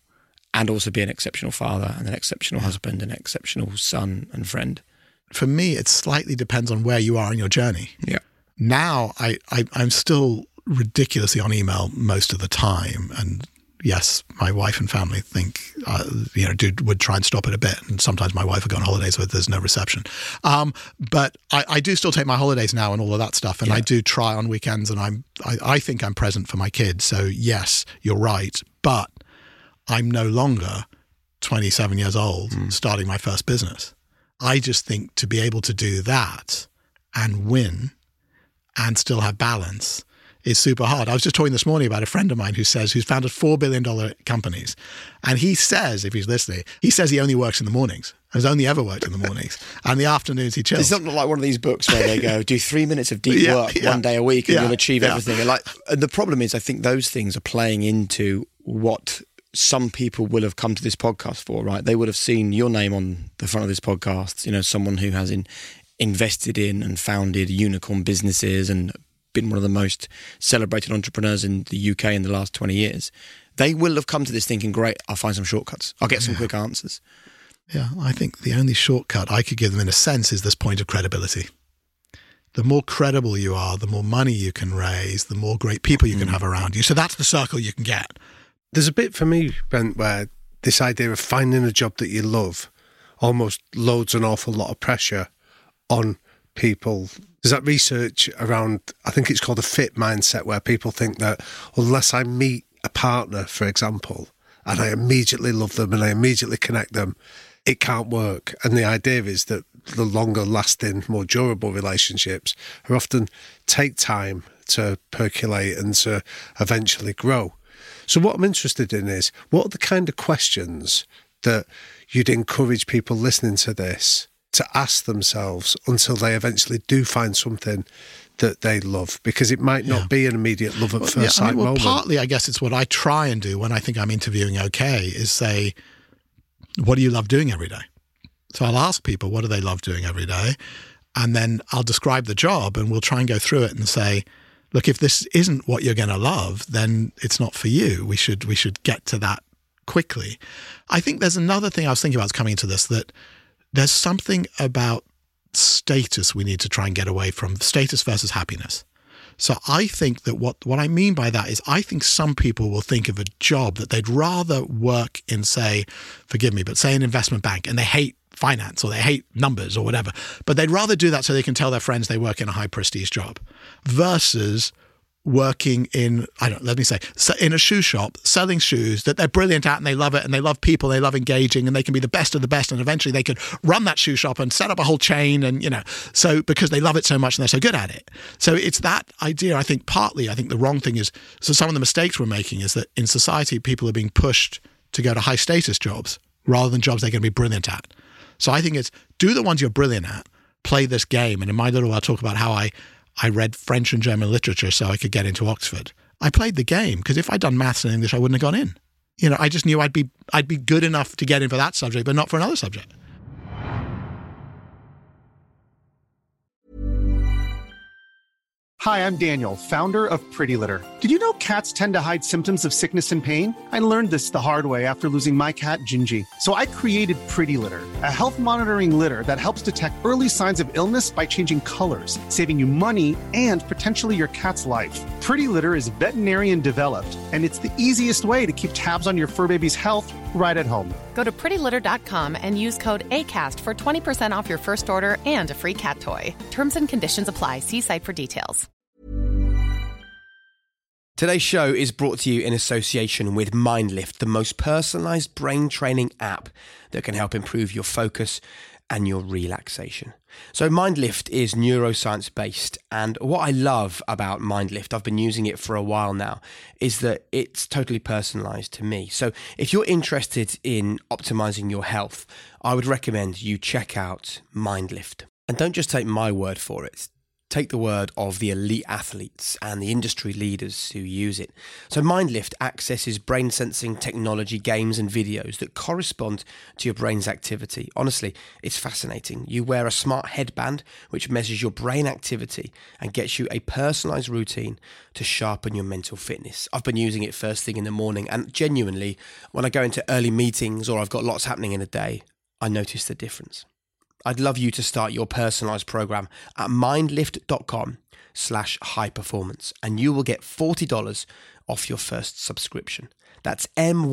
and also be an exceptional father and an exceptional husband, an exceptional son and friend? For me, it slightly depends on where you are in your journey. Yeah. Now, I, I, I'm still ridiculously on email most of the time. And yes, my wife and family think, uh, you know, do, would try and stop it a bit. And sometimes my wife would go on holidays where there's no reception. Um, but I, I do still take my holidays now and all of that stuff. And Yeah. I do try on weekends, and I'm, I, I think I'm present for my kids. So yes, you're right. But I'm no longer twenty-seven years old mm. starting my first business. I just think to be able to do that and win and still have balance is super hard. I was just talking this morning about a friend of mine who says, who's founded four billion dollars companies. And he says, if he's listening, he says he only works in the mornings. Has only ever worked in the mornings. And the afternoons he chills. It's not like one of these books where they go, do three minutes of deep Yeah, work yeah. one day a week and Yeah, you'll achieve yeah. everything. And like, and the problem is, I think those things are playing into what some people will have come to this podcast for, right? They would have seen your name on the front of this podcast, you know, someone who has in, invested in and founded unicorn businesses and been one of the most celebrated entrepreneurs in the U K in the last twenty years. They will have come to this thinking, great, I'll find some shortcuts. I'll get some Yeah. quick answers. Yeah, I think the only shortcut I could give them in a sense is this point of credibility. The more credible you are, the more money you can raise, the more great people you can have around you. So that's the circle you can get. There's a bit for me, Brent, where this idea of finding a job that you love almost loads an awful lot of pressure on people. There's that research around, I think it's called a fit mindset, where people think that unless I meet a partner, for example, and I immediately love them and I immediately connect them, it can't work. And the idea is that the longer lasting, more durable relationships are often take time to percolate and to eventually grow. So what I'm interested in is, what are the kind of questions that you'd encourage people listening to this to ask themselves until they eventually do find something that they love? Because it might not Yeah. be an immediate love at Well, first yeah, I sight mean, well, moment. partly, I guess it's what I try and do when I think I'm interviewing okay, is say, what do you love doing every day? So I'll ask people, what do they love doing every day? And then I'll describe the job and we'll try and go through it and say, look, if this isn't what you're going to love, then it's not for you. We should we should get to that quickly. I think there's another thing I was thinking about coming into this, that there's something about status we need to try and get away from, status versus happiness. So I think that what, what I mean by that is I think some people will think of a job that they'd rather work in, say, forgive me, but say an investment bank, and they hate finance or they hate numbers or whatever, but they'd rather do that so they can tell their friends they work in a high prestige job versus working in, I don't let me say, in a shoe shop, selling shoes that they're brilliant at and they love it and they love people, they love engaging, and they can be the best of the best, and eventually they could run that shoe shop and set up a whole chain, and, you know, so because they love it so much and they're so good at it. So it's that idea, I think partly, I think the wrong thing is, so some of the mistakes we're making is that in society, people are being pushed to go to high status jobs rather than jobs they're going to be brilliant at. So I think it's do the ones you're brilliant at, play this game. And in my little, I'll talk about how I, I read French and German literature so I could get into Oxford. I played the game because if I'd done maths and English, I wouldn't have gone in. You know, I just knew I'd be I'd be good enough to get in for that subject, but not for another subject. Hi, I'm Daniel, founder of Pretty Litter. Did you know cats tend to hide symptoms of sickness and pain? I learned this the hard way after losing my cat, Gingy. So I created Pretty Litter, a health monitoring litter that helps detect early signs of illness by changing colors, saving you money and potentially your cat's life. Pretty Litter is veterinarian developed, and it's the easiest way to keep tabs on your fur baby's health right at home. Go to pretty litter dot com and use code ACAST for twenty percent off your first order and a free cat toy. Terms and conditions apply. See site for details. Today's show is brought to you in association with MindLift, the most personalised brain training app that can help improve your focus and your relaxation. So MindLift is neuroscience based, and what I love about MindLift, I've been using it for a while now, is that it's totally personalised to me. So if you're interested in optimising your health, I would recommend you check out MindLift. And don't just take my word for it. take the word of the elite athletes and the industry leaders who use it. So MindLift accesses brain sensing technology, games and videos that correspond to your brain's activity. Honestly, it's fascinating. You wear a smart headband which measures your brain activity and gets you a personalized routine to sharpen your mental fitness. I've been using it first thing in the morning, and genuinely, when I go into early meetings or I've got lots happening in a day, I notice the difference. I'd love you to start your personalized program at mindlift.com slash high performance, and you will get forty dollars off your first subscription. That's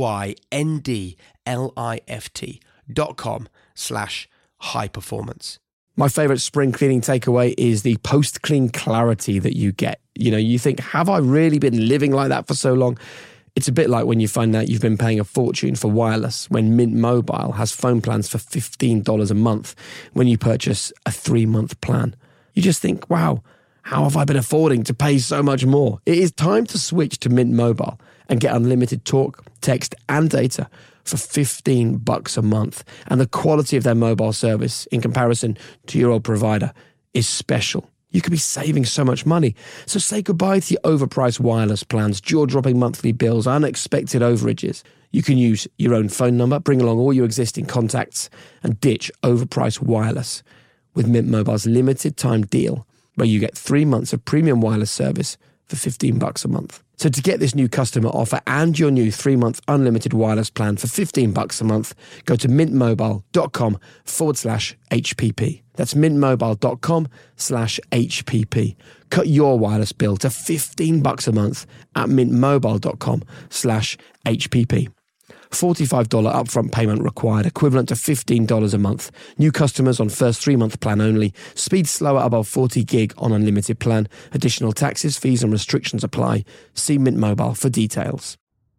M-Y-N-D-L-I-F-T dot com slash high performance. My favorite spring cleaning takeaway is the post-clean clarity that you get. You know, you think, have I really been living like that for so long? It's a bit like when you find out you've been paying a fortune for wireless when Mint Mobile has phone plans for fifteen dollars a month when you purchase a three-month plan. You just think, wow, how have I been affording to pay so much more? It is time to switch to Mint Mobile and get unlimited talk, text, and data for fifteen bucks a month. And the quality of their mobile service in comparison to your old provider is special. You could be saving so much money. So say goodbye to your overpriced wireless plans, jaw-dropping monthly bills, unexpected overages. You can use your own phone number, bring along all your existing contacts, and ditch overpriced wireless with Mint Mobile's limited time deal, where you get three months of premium wireless service for fifteen bucks a month. So to get this new customer offer and your new three-month unlimited wireless plan for fifteen bucks a month, go to mintmobile.com forward slash HPP. That's mintmobile.com slash HPP. Cut your wireless bill to fifteen bucks a month at mintmobile.com slash HPP. forty-five dollars upfront payment required, equivalent to fifteen dollars a month. New customers on first three-month plan only. Speed slower above forty gig on unlimited plan. Additional taxes, fees and restrictions apply. See Mint Mobile for details.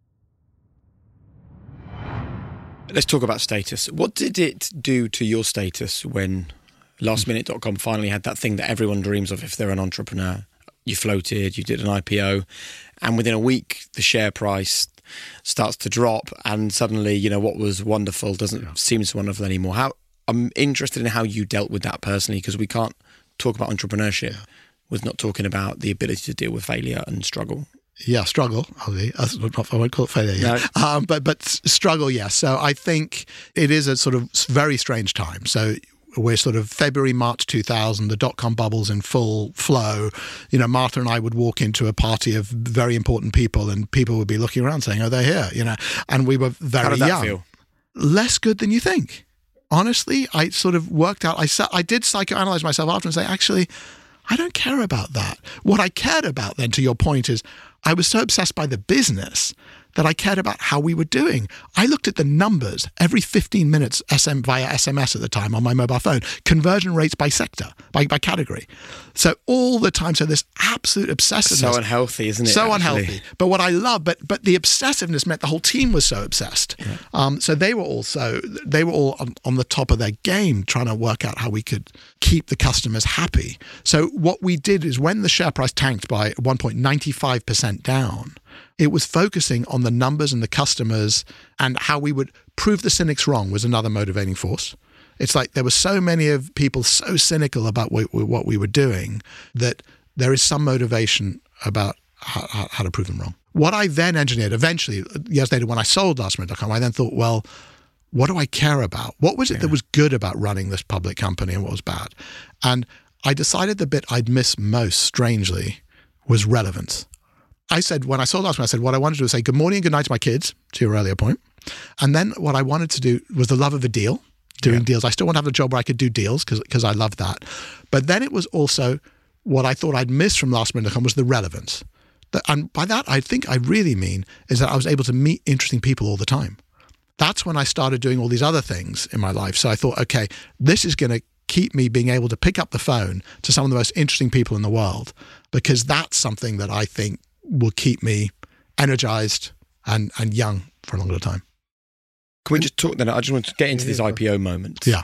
Let's talk about status. What did it do to your status when last minute dot com finally had that thing that everyone dreams of if they're an entrepreneur? You floated, you did an I P O, and within a week, the share price starts to drop, and suddenly, you know, what was wonderful doesn't yeah. seem so wonderful anymore. How I'm interested in how you dealt with that personally, because we can't talk about entrepreneurship yeah. with not talking about the ability to deal with failure and struggle. Yeah, struggle. I won't call it failure yet. No. Um, but but struggle, yes. So I think it is a sort of very strange time. So we're sort of February, March two thousand, the dot-com bubble's in full flow. You know, Martha and I would walk into a party of very important people and people would be looking around saying, oh, they're here, you know. And we were very How did that young. Feel? Less good than you think. Honestly, I sort of worked out, I, I did psychoanalyze myself after and say, actually, I don't care about that. What I cared about then, to your point, is I was so obsessed by the business that I cared about how we were doing. I looked at the numbers every fifteen minutes S M via S M S at the time on my mobile phone, conversion rates by sector, by, by category. So all the time, so this absolute obsessiveness. So unhealthy, isn't it? So actually? unhealthy. But what I love, but but the obsessiveness meant the whole team was so obsessed. Yeah. Um, so they were also, they were all on, on the top of their game trying to work out how we could keep the customers happy. So what we did is when the share price tanked by at one point ninety-five percent down, it was focusing on the numbers and the customers and how we would prove the cynics wrong was another motivating force. It's like there were so many of people so cynical about what, what we were doing that there is some motivation about how, how to prove them wrong. What I then engineered, eventually, years later, when I sold last minute dot com, I then thought, well, what do I care about? What was it yeah. that was good about running this public company and what was bad? And I decided the bit I'd miss most, strangely, was relevance. I said, when I sold last minute, I said, what I wanted to do was say good morning and good night to my kids, to your earlier point. And then what I wanted to do was the love of a deal, doing yeah. deals. I still want to have a job where I could do deals because because I love that. But then it was also what I thought I'd miss from last minute dot com was the relevance. And by that, I think I really mean is that I was able to meet interesting people all the time. That's when I started doing all these other things in my life. So I thought, okay, this is going to keep me being able to pick up the phone to some of the most interesting people in the world, because that's something that I think will keep me energized and, and young for a longer time. Can we just talk then? I just want to get into this I P O moment. Yeah.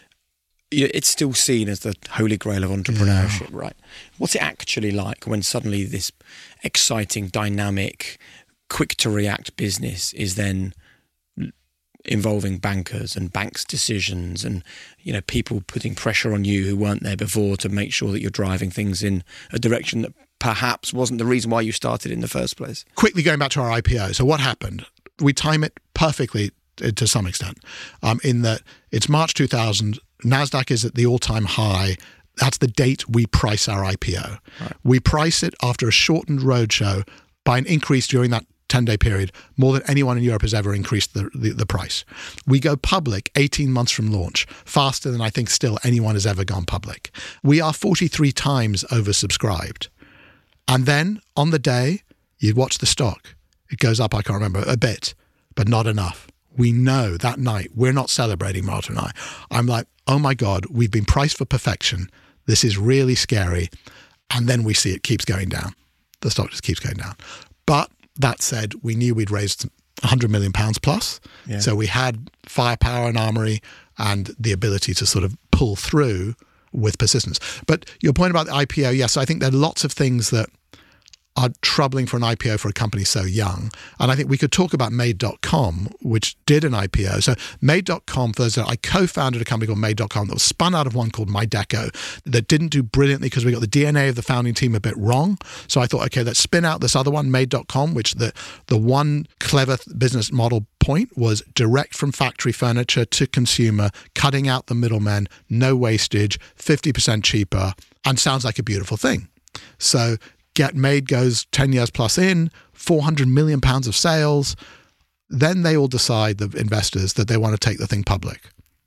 It's still seen as the holy grail of entrepreneurship, yeah. right? What's it actually like when suddenly this exciting, dynamic, quick to react business is then involving bankers and banks' decisions and, you know, people putting pressure on you who weren't there before to make sure that you're driving things in a direction that perhaps wasn't the reason why you started in the first place. Quickly going back to our I P O. So what happened? We time it perfectly to some extent, um, in that it's March two thousand, NASDAQ is at the all-time high. That's the date we price our I P O. Right. We price it after a shortened roadshow by an increase during that ten-day period, more than anyone in Europe has ever increased the, the, the price. We go public eighteen months from launch, faster than I think still anyone has ever gone public. We are forty-three times oversubscribed. And then on the day, you watch the stock. It goes up, I can't remember, a bit, but not enough. We know that night, we're not celebrating, Martin and I. I'm like, oh my God, we've been priced for perfection. This is really scary. And then we see it keeps going down. The stock just keeps going down. But that said, we knew we'd raised one hundred million pounds plus. Yeah. So we had firepower and armory and the ability to sort of pull through with persistence. But your point about the I P O, yes, I think there are lots of things that are troubling for an I P O for a company so young. And I think we could talk about Made dot com, which did an I P O. So Made dot com, first, I co-founded a company called Made dot com that was spun out of one called MyDeco that didn't do brilliantly because we got the D N A of the founding team a bit wrong. So I thought, okay, let's spin out this other one, Made dot com, which the, the one clever business model point was direct from factory furniture to consumer, cutting out the middlemen, no wastage, fifty percent cheaper, and sounds like a beautiful thing. So Get Made goes ten years plus in, four hundred million pounds of sales. Then they all decide, the investors, that they want to take the thing public.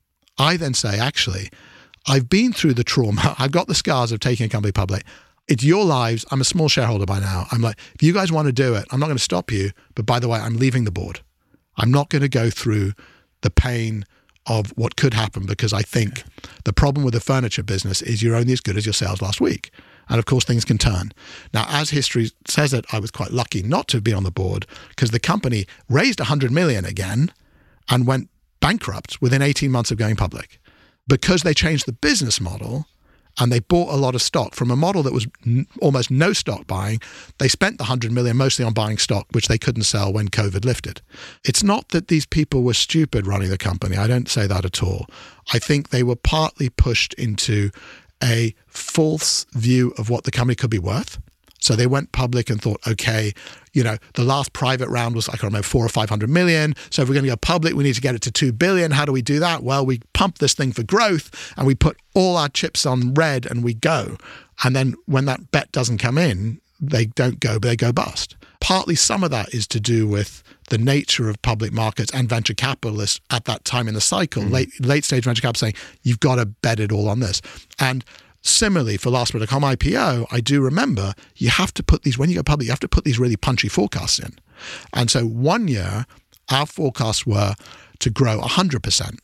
I then say, actually, I've been through the trauma. I've got the scars of taking a company public. It's your lives. I'm a small shareholder by now. I'm like, if you guys want to do it, I'm not going to stop you. But by the way, I'm leaving the board. I'm not going to go through the pain of what could happen because I think the problem with the furniture business is you're only as good as your sales last week. And of course, things can turn. Now, as history says it, I was quite lucky not to be on the board because the company raised one hundred million again and went bankrupt within eighteen months of going public because they changed the business model and they bought a lot of stock from a model that was n- almost no stock buying. They spent the one hundred million mostly on buying stock, which they couldn't sell when COVID lifted. It's not that these people were stupid running the company. I don't say that at all. I think they were partly pushed into a false view of what the company could be worth. So they went public and thought, okay, you know, the last private round was, I can't remember, four or five hundred million. So if we're going to go public, we need to get it to two billion. How do we do that? Well, we pump this thing for growth and we put all our chips on red and we go. And then when that bet doesn't come in, they don't go, but they go bust. Partly some of that is to do with the nature of public markets and venture capitalists at that time in the cycle, mm. late late stage venture capital saying, you've got to bet it all on this. And similarly, for Last Minute dot com I P O, I do remember you have to put these, when you go public, you have to put these really punchy forecasts in. And so one year, our forecasts were to grow one hundred percent.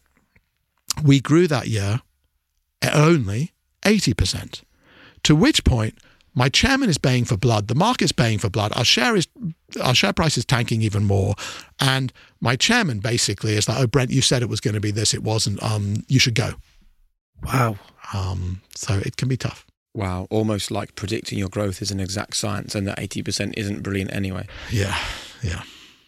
We grew that year at only eighty percent, to which point my chairman is baying for blood, the market's baying for blood, our share is our share price is tanking even more, and my chairman basically is like, oh, Brent, you said it was going to be this, it wasn't, um, you should go. Wow. Um, so it can be tough. Wow, almost like predicting your growth is an exact science and that eighty percent isn't brilliant anyway. Yeah, yeah.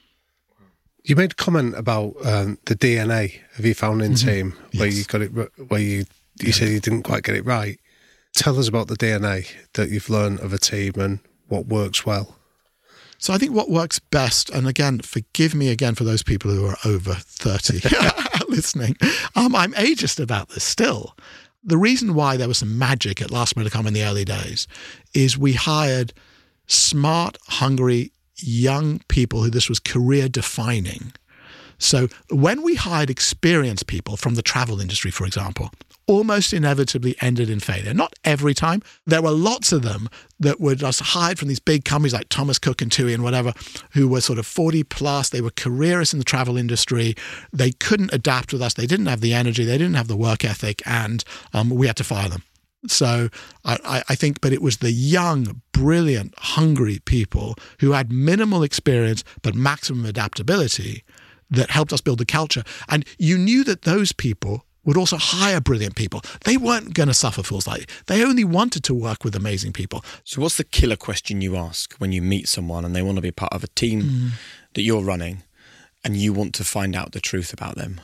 You made a comment about um, the D N A of your founding mm-hmm. team, where yes. you got it, where you you yeah. said you didn't quite get it right. Tell us about the D N A that you've learned of a team and what works well. So I think what works best, and again, forgive me again for those people who are over thirty listening, um, I'm ageist about this still. The reason why there was some magic at Last Minute dot com in the early days is we hired smart, hungry, young people who this was career defining. So when we hired experienced people from the travel industry, for example, almost inevitably ended in failure. Not every time. There were lots of them that were just hired from these big companies like Thomas Cook and TUI and whatever, who were sort of forty plus. They were careerists in the travel industry. They couldn't adapt with us. They didn't have the energy. They didn't have the work ethic, and um, we had to fire them. So I, I think, but it was the young, brilliant, hungry people who had minimal experience but maximum adaptability that helped us build the culture. And you knew that those people would also hire brilliant people. They weren't going to suffer fools like they only wanted to work with amazing people. So what's the killer question you ask when you meet someone and they want to be part of a team mm. that you're running and you want to find out the truth about them?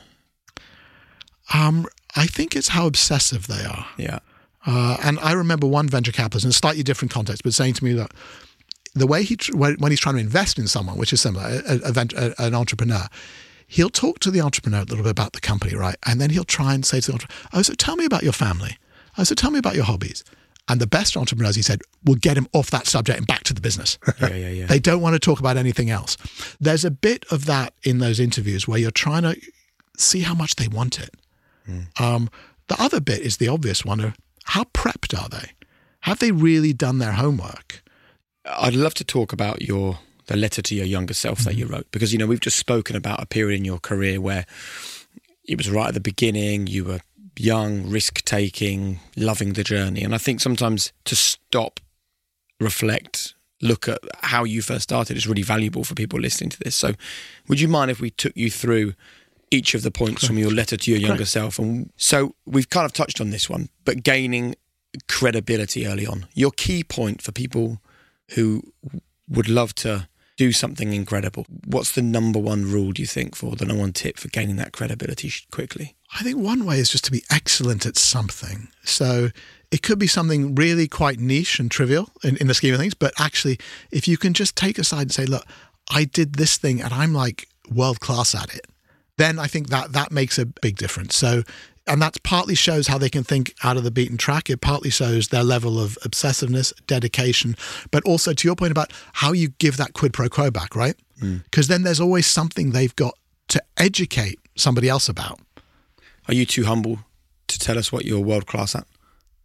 Um, I think it's how obsessive they are. Yeah. Uh, and I remember one venture capitalist in a slightly different context, but saying to me that the way he, when he's trying to invest in someone, which is similar, a, a, a, an entrepreneur, he'll talk to the entrepreneur a little bit about the company, right? And then he'll try and say to the entrepreneur, oh, so tell me about your family. Oh, so tell me about your hobbies. And the best entrepreneurs, he said, will get him off that subject and back to the business. Yeah, yeah, yeah. They don't want to talk about anything else. There's a bit of that in those interviews where you're trying to see how much they want it. Mm. Um, the other bit is the obvious one of how prepped are they? Have they really done their homework? I'd love to talk about your the letter to your younger self mm-hmm. that you wrote, because, you know, we've just spoken about a period in your career where it was right at the beginning, you were young, risk-taking, loving the journey. And I think sometimes to stop, reflect, look at how you first started is really valuable for people listening to this. So would you mind if we took you through each of the points Correct. From your letter to your younger Correct. Self? And so we've kind of touched on this one, but gaining credibility early on. Your key point for people who would love to do something incredible. What's the number one rule, do you think, for the number one tip for gaining that credibility quickly? I think one way is just to be excellent at something. So it could be something really quite niche and trivial in, in the scheme of things, but actually, if you can just take aside and say, look, I did this thing and I'm like world class at it, then I think that that makes a big difference. So, and that partly shows how they can think out of the beaten track. It partly shows their level of obsessiveness, dedication, but also to your point about how you give that quid pro quo back, right? Because mm. then there's always something they've got to educate somebody else about. Are you too humble to tell us what you're world class at?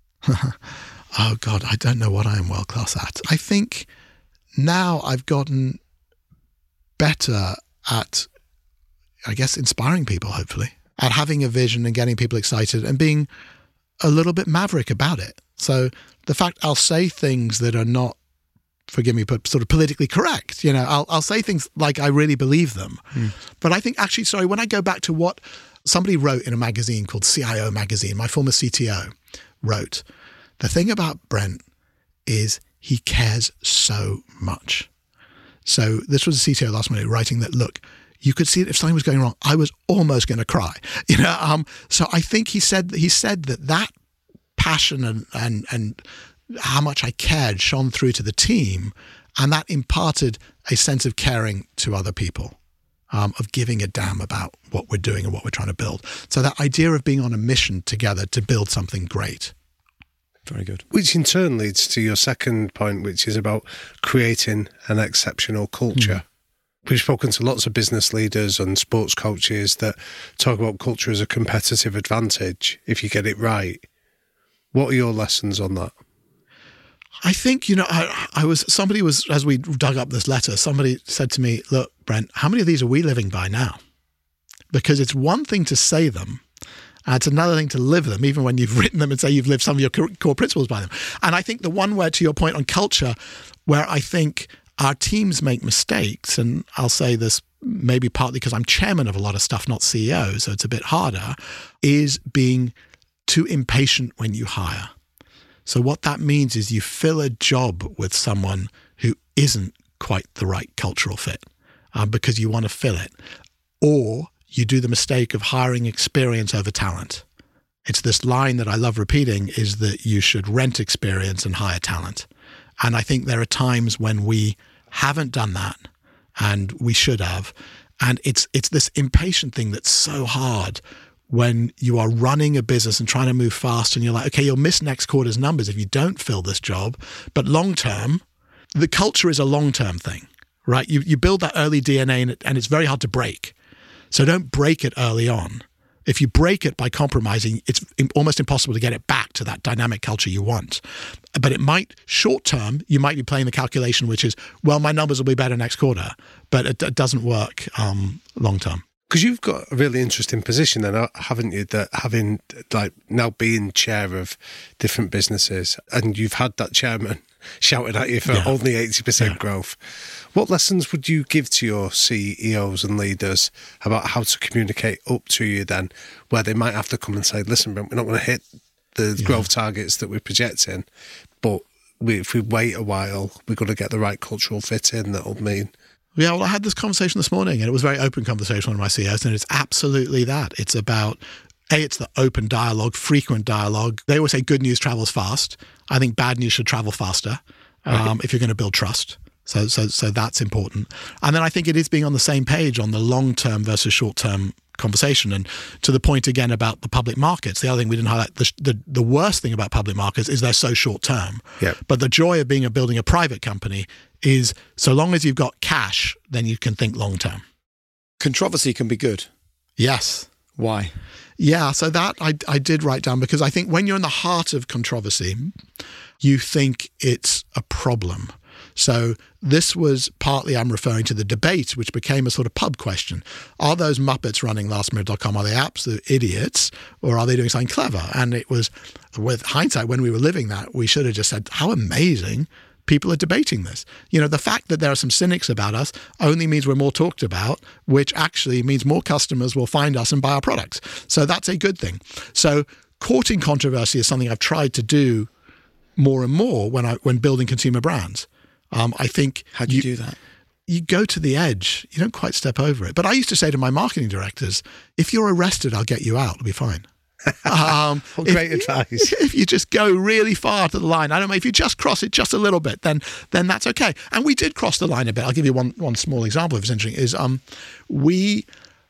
Oh God, I don't know what I am world class at. I think now I've gotten better at, I guess, inspiring people, hopefully, at having a vision and getting people excited and being a little bit maverick about it. So the fact I'll say things that are not, forgive me, but sort of politically correct, you know, I'll, I'll say things like I really believe them. Mm. But I think actually, sorry, when I go back to what somebody wrote in a magazine called C I O Magazine, my former C T O wrote, the thing about Brent is he cares so much. So this was a C T O last minute writing that, look, you could see it if something was going wrong. I was almost going to cry, you know. Um, so I think he said he said that that passion and and and how much I cared shone through to the team, and that imparted a sense of caring to other people, um, of giving a damn about what we're doing and what we're trying to build. So that idea of being on a mission together to build something great. Very good. Which in turn leads to your second point, which is about creating an exceptional culture. Mm. We've spoken to lots of business leaders and sports coaches that talk about culture as a competitive advantage if you get it right. What are your lessons on that? I think, you know, I, I was, somebody was, as we dug up this letter, somebody said to me, look, Brent, how many of these are we living by now? Because it's one thing to say them, and it's another thing to live them, even when you've written them and say you've lived some of your core principles by them. And I think the one where, to your point on culture, where I think our teams make mistakes, and I'll say this maybe partly because I'm chairman of a lot of stuff, not C E O, so it's a bit harder, is being too impatient when you hire. So what that means is you fill a job with someone who isn't quite the right cultural fit um, because you want to fill it. Or you do the mistake of hiring experience over talent. It's this line that I love repeating, is that you should rent experience and hire talent. And I think there are times when we haven't done that, and we should have. And it's it's this impatient thing that's so hard when you are running a business and trying to move fast, and you're like, okay, you'll miss next quarter's numbers if you don't fill this job. But long term, the culture is a long-term thing, right? You you build that early D N A, and, it, and it's very hard to break. So don't break it early on. If you break it by compromising, it's almost impossible to get it back to that dynamic culture you want. But it might, short term, you might be playing the calculation, which is, well, my numbers will be better next quarter, but it, it doesn't work um, long term. Because you've got a really interesting position then, haven't you, that having, like, now being chair of different businesses, and you've had that chairman shouting at you for yeah. only eighty percent yeah. growth. What lessons would you give to your C E Os and leaders about how to communicate up to you then, where they might have to come and say, listen, we're not going to hit the yeah. growth targets that we're projecting, but we, if we wait a while, we're going to get the right cultural fit in that'll mean... Yeah, well, I had this conversation this morning, and it was a very open conversation with my C E Os, and it's absolutely that. It's about, A, it's the open dialogue, frequent dialogue. They always say good news travels fast. I think bad news should travel faster um, right. if you're going to build trust. So, so, so that's important. And then I think it is being on the same page on the long-term versus short-term conversation. And to the point again about the public markets, the other thing we didn't highlight, the, the, the worst thing about public markets is they're so short-term. Yep. But the joy of being a building a private company is so long as you've got cash, then you can think long-term. Controversy can be good. Yes. Why? Yeah, so that I, I did write down, because I think when you're in the heart of controversy, you think it's a problem. So this was partly, I'm referring to the debate, which became a sort of pub question. Are those Muppets running last minute dot com, are they absolute idiots, or are they doing something clever? And it was, with hindsight, when we were living that, we should have just said, how amazing people are debating this. You know, the fact that there are some cynics about us only means we're more talked about, which actually means more customers will find us and buy our products. So that's a good thing. So courting controversy is something I've tried to do more and more when I when building consumer brands. Um, I think how do you, you do that? You go to the edge. You don't quite step over it. But I used to say to my marketing directors, if you're arrested, I'll get you out. It'll be fine. Um, well, great if, advice. If you just go really far to the line, I don't know, if you just cross it just a little bit, then then that's okay. And we did cross the line a bit. I'll give you one one small example if it's interesting, is um, we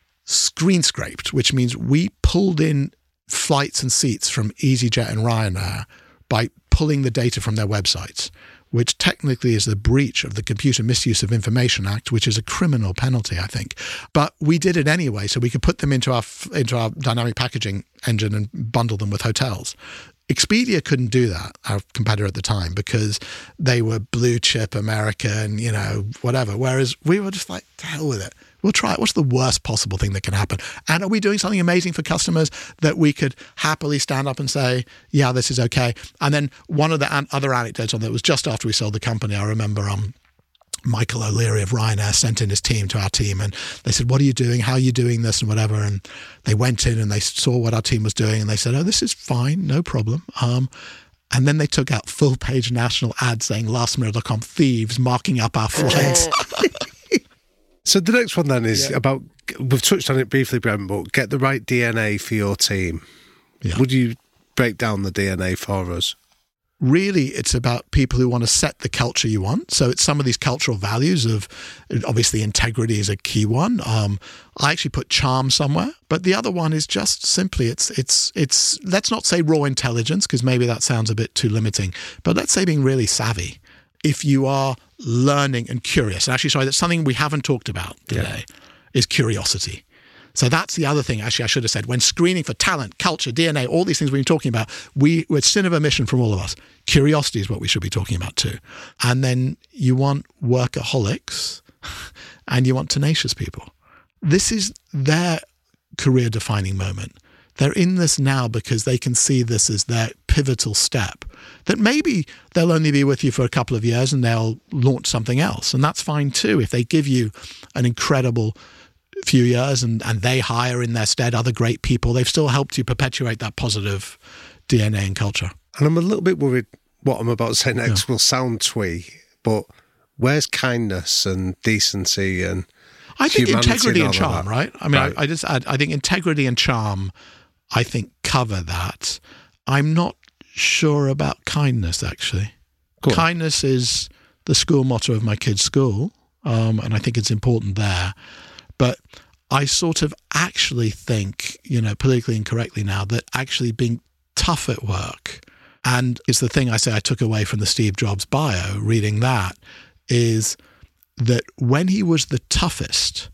screen scraped, which means we pulled in flights and seats from EasyJet and Ryanair by pulling the data from their websites, which technically is the breach of the Computer Misuse of Information Act, which is a criminal penalty, I think. But we did it anyway, so we could put them into our into our dynamic packaging engine and bundle them with hotels. Expedia couldn't do that, our competitor at the time, because they were blue chip American, you know, whatever. Whereas we were just like, to hell with it. We'll try it. What's the worst possible thing that can happen? And are we doing something amazing for customers that we could happily stand up and say, yeah, this is okay? And then one of the an- other anecdotes on that was just after we sold the company, I remember um, Michael O'Leary of Ryanair sent in his team to our team, and they said, what are you doing? How are you doing this? And whatever. And they went in and they saw what our team was doing, and they said, oh, this is fine, no problem. Um, and then they took out full page national ads saying last minute dot com thieves marking up our flights. So the next one then is yeah. about, we've touched on it briefly, Brendan, but get the right D N A for your team. Yeah. Would you break down the D N A for us? Really, it's about people who want to set the culture you want. So it's some of these cultural values of, obviously integrity is a key one. Um, I actually put charm somewhere, but the other one is just simply, it's, it's, it's. let's not say raw intelligence, because maybe that sounds a bit too limiting, but let's say being really savvy. If you are learning and curious, and actually, sorry, that's something we haven't talked about today, yeah. is curiosity. So that's the other thing, actually, I should have said. When screening for talent, culture, D N A, all these things we've been talking about, we, it's sin of omission from all of us. Curiosity is what we should be talking about too. And then you want workaholics and you want tenacious people. This is their career-defining moment. They're in this now because they can see this as their pivotal step, that maybe they'll only be with you for a couple of years and they'll launch something else. And that's fine too. If they give you an incredible few years and, and they hire in their stead other great people, they've still helped you perpetuate that positive D N A and culture. And I'm a little bit worried what I'm about to say next yeah. will sound twee, but where's kindness and decency and I think integrity and, and charm, right? I mean, right. I, I just add, I think integrity and charm, I think, cover that. I'm not sure about kindness, actually. Cool. Kindness is the school motto of my kids' school, um, and I think it's important there. But I sort of actually think, you know, politically incorrectly now, that actually being tough at work, and it's the thing I say I took away from the Steve Jobs bio, reading that, is that when he was the toughest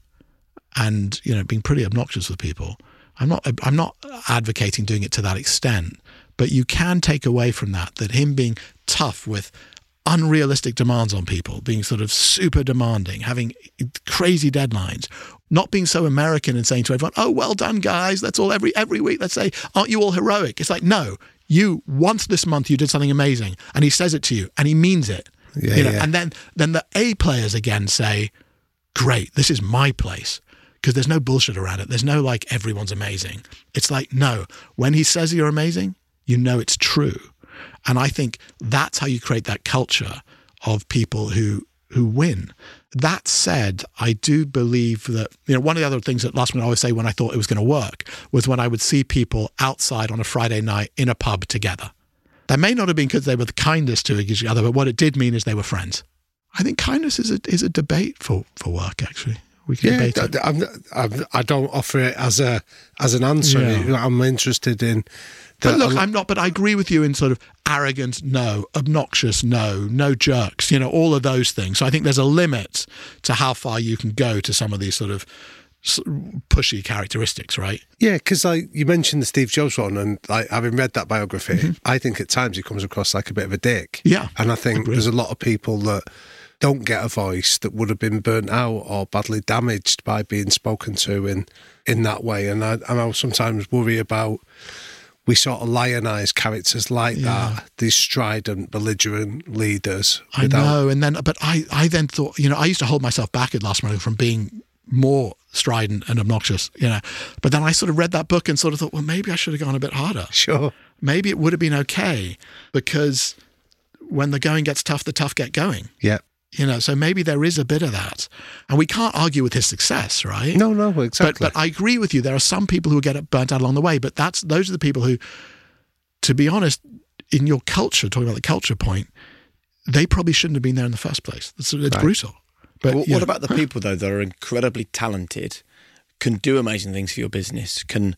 and, you know, being pretty obnoxious with people, I'm not I'm not advocating doing it to that extent, but you can take away from that, that him being tough with unrealistic demands on people, being sort of super demanding, having crazy deadlines, not being so American and saying to everyone, oh, well done, guys, that's all every every week, let's say, aren't you all heroic? It's like, no, you, once this month you did something amazing, and he says it to you, and he means it. Yeah, you know? yeah. And then, then the A players again say, great, this is my place. Because there's no bullshit around it. There's no like, everyone's amazing. It's like, no, when he says you're amazing, you know it's true. And I think that's how you create that culture of people who who win. That said, I do believe that, you know, one of the other things that last minute I always say when I thought it was going to work was when I would see people outside on a Friday night in a pub together. That may not have been because they were the kindest to each other, but what it did mean is they were friends. I think kindness is a is a debate for, for work, actually. We can yeah, debate it. I'm, I'm, I don't offer it as a as an answer. Yeah. I'm interested in... The, But look, I'm not, but I agree with you in sort of arrogant, no, obnoxious, no, no jerks, you know, all of those things. So I think there's a limit to how far you can go to some of these sort of pushy characteristics, right? Yeah, because like you mentioned the Steve Jobs one, and like having read that biography, Mm-hmm. I think at times he comes across like a bit of a dick. Yeah. And I think Agreed. there's a lot of people that don't get a voice that would have been burnt out or badly damaged by being spoken to in, in that way. And I, and I sometimes worry about... We sort of lionise characters like Yeah. that, these strident, belligerent leaders. I without- know, and then, but I, I then thought, you know, I used to hold myself back at Last Minute from being more strident and obnoxious, you know. But then I sort of read that book and sort of thought, well, maybe I should have gone a bit harder. Sure. Maybe it would have been okay, because when the going gets tough, the tough get going. Yeah. You know, so maybe there is a bit of that. And we can't argue with his success, right? No, no, exactly. But, but I agree with you. There are some people who get burnt out along the way, but that's those are the people who, to be honest, in your culture, talking about the culture point, they probably shouldn't have been there in the first place. It's, it's Right. brutal. But What, you what know, about the people, though, that are incredibly talented, can do amazing things for your business, can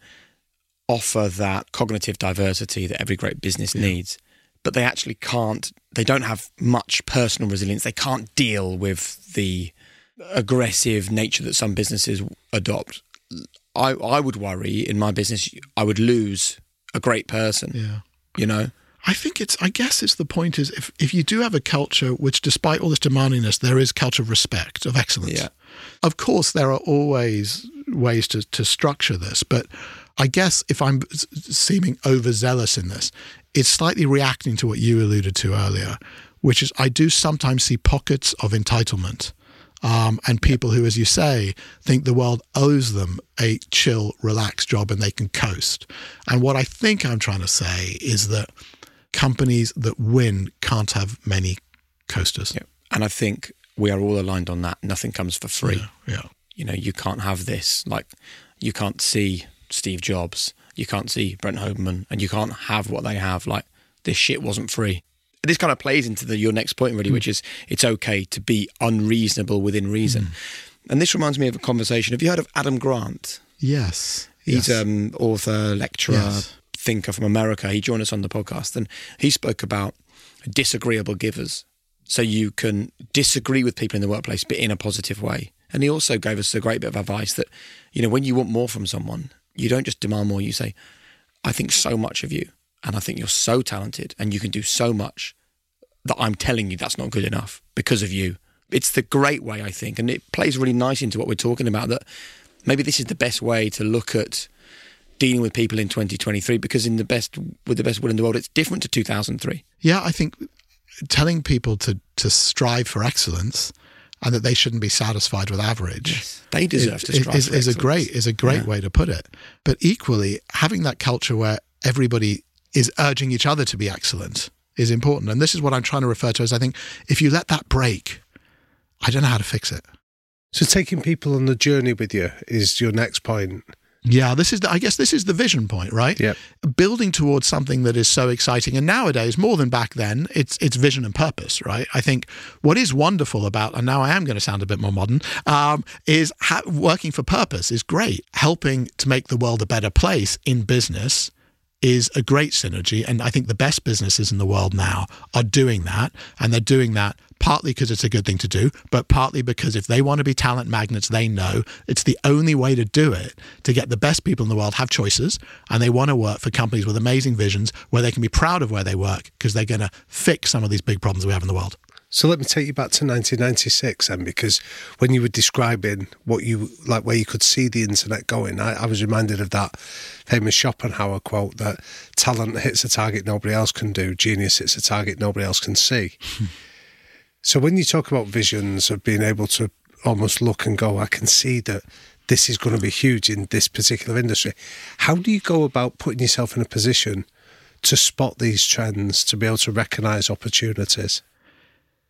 offer that cognitive diversity that every great business needs, but they actually can't, they don't have much personal resilience. They can't deal with the aggressive nature that some businesses adopt. I, I would worry in my business, I would lose a great person, Yeah. you know? I think it's, I guess it's the point is if, if you do have a culture which, despite all this demandingness, there is culture of respect, of excellence. Yeah. Of course, there are always ways to, to structure this, but I guess if I'm s- seeming overzealous in this, it's slightly reacting to what you alluded to earlier, which is I do sometimes see pockets of entitlement um, and people who, as you say, think the world owes them a chill, relaxed job and they can coast. And what I think I'm trying to say is that companies that win can't have many coasters. Yeah. And I think we are all aligned on that. Nothing comes for free. Yeah, yeah. You know, you can't have this. Like, you can't see Steve Jobs, you can't see Brent Hoberman, and you can't have what they have. Like, this shit wasn't free. This kind of plays into the, your next point, really, mm. which is it's okay to be unreasonable within reason. Mm. And this reminds me of a conversation. Have you heard of Adam Grant? Yes. He's yes. um author, lecturer, yes. thinker from America. He joined us on the podcast, and he spoke about disagreeable givers. So you can disagree with people in the workplace, but in a positive way. And he also gave us a great bit of advice that, you know, when you want more from someone, you don't just demand more. You say, I think so much of you, and I think you're so talented, and you can do so much that I'm telling you that's not good enough because of you. It's the great way, I think, and it plays really nice into what we're talking about, that maybe this is the best way to look at dealing with people in twenty twenty-three, because in the best, with the best will in the world, it's different to two thousand three. Yeah, I think telling people to, to strive for excellence and that they shouldn't be satisfied with average. Yes, they deserve is, to strive is, for is a excellence. great is a great Yeah. way to put it. But equally, having that culture where everybody is urging each other to be excellent is important. And this is what I'm trying to refer to as, I think, if you let that break, I don't know how to fix it. So taking people on the journey with you is your next point. Yeah, this is the, I guess this is the vision point, right? Yep. Building towards something that is so exciting. And nowadays, more than back then, it's it's vision and purpose, right? I think what is wonderful about, and now I am going to sound a bit more modern, um, is ha- working for purpose is great. Helping to make the world a better place in business is a great synergy. And I think the best businesses in the world now are doing that. And they're doing that partly because it's a good thing to do, but partly because if they want to be talent magnets, they know it's the only way to do it, to get the best people in the world have choices, and they want to work for companies with amazing visions where they can be proud of where they work because they're going to fix some of these big problems we have in the world. So let me take you back to nineteen ninety-six then, because when you were describing what you, like where you could see the internet going, I, I was reminded of that famous Schopenhauer quote that talent hits a target nobody else can do, genius hits a target nobody else can see. So when you talk about visions of being able to almost look and go, I can see that this is going to be huge in this particular industry, how do you go about putting yourself in a position to spot these trends, to be able to recognise opportunities?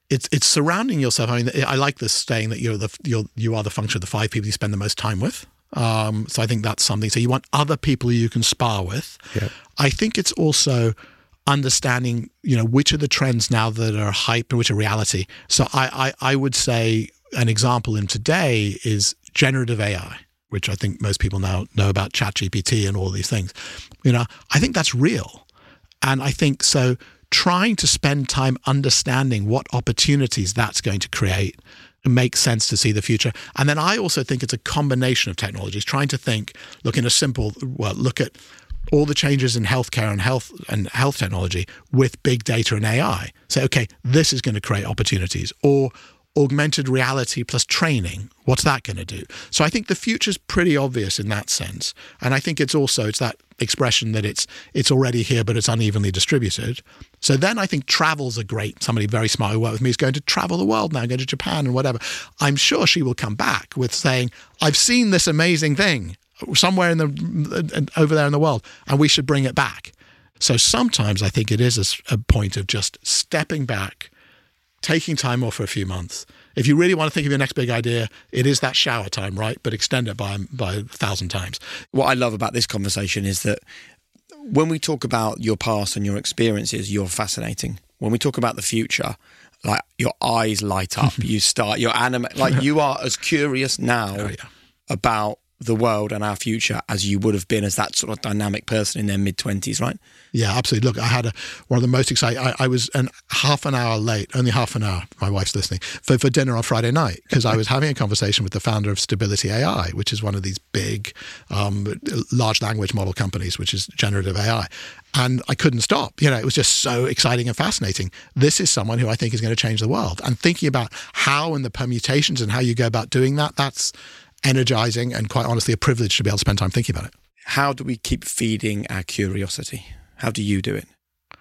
it's it's surrounding yourself. I mean, I like this saying that you're the you're you are the function of the five people you spend the most time with. Um, so I think that's something. So you want other people you can spar with. Yeah. I think it's also understanding, you know, which are the trends now that are hype and which are reality. So I, I, I would say an example in today is generative A I, which I think most people now know about ChatGPT and all these things. You know, I think that's real. And I think so trying to spend time understanding what opportunities that's going to create makes sense to see the future. And then I also think it's a combination of technologies, trying to think, look in a simple, well, look at all the changes in healthcare and health and health technology with big data and A I. Say, okay, this is going to create opportunities. Or augmented reality plus training, what's that going to do? So I think the future's pretty obvious in that sense. And I think it's also, it's that expression that it's it's already here, but it's unevenly distributed. So then I think travel's a great, somebody very smart who worked with me is going to travel the world now, go to Japan and whatever. I'm sure she will come back with saying, I've seen this amazing thing somewhere in the over there in the world, and we should bring it back. So sometimes I think it is a, a point of just stepping back, taking time off for a few months. If you really want to think of your next big idea, it is that shower time, right? But extend it by by a thousand times. What I love about this conversation is that when we talk about your past and your experiences, you're fascinating. When we talk about the future, like your eyes light up. You start, you're anima- like you are as curious now oh, yeah. about the world and our future as you would have been as that sort of dynamic person in their mid-twenties, right? Yeah, absolutely. Look, I had a, one of the most exciting, I, I was an half an hour late, only half an hour, my wife's listening, for, for dinner on Friday night, because I was having a conversation with the founder of Stability A I, which is one of these big um, large language model companies, which is generative A I. And I couldn't stop. You know, it was just so exciting and fascinating. This is someone who I think is going to change the world. And thinking about how and the permutations and how you go about doing that, that's energizing and quite honestly a privilege to be able to spend time thinking about it. How do we keep feeding our curiosity? How do you do it?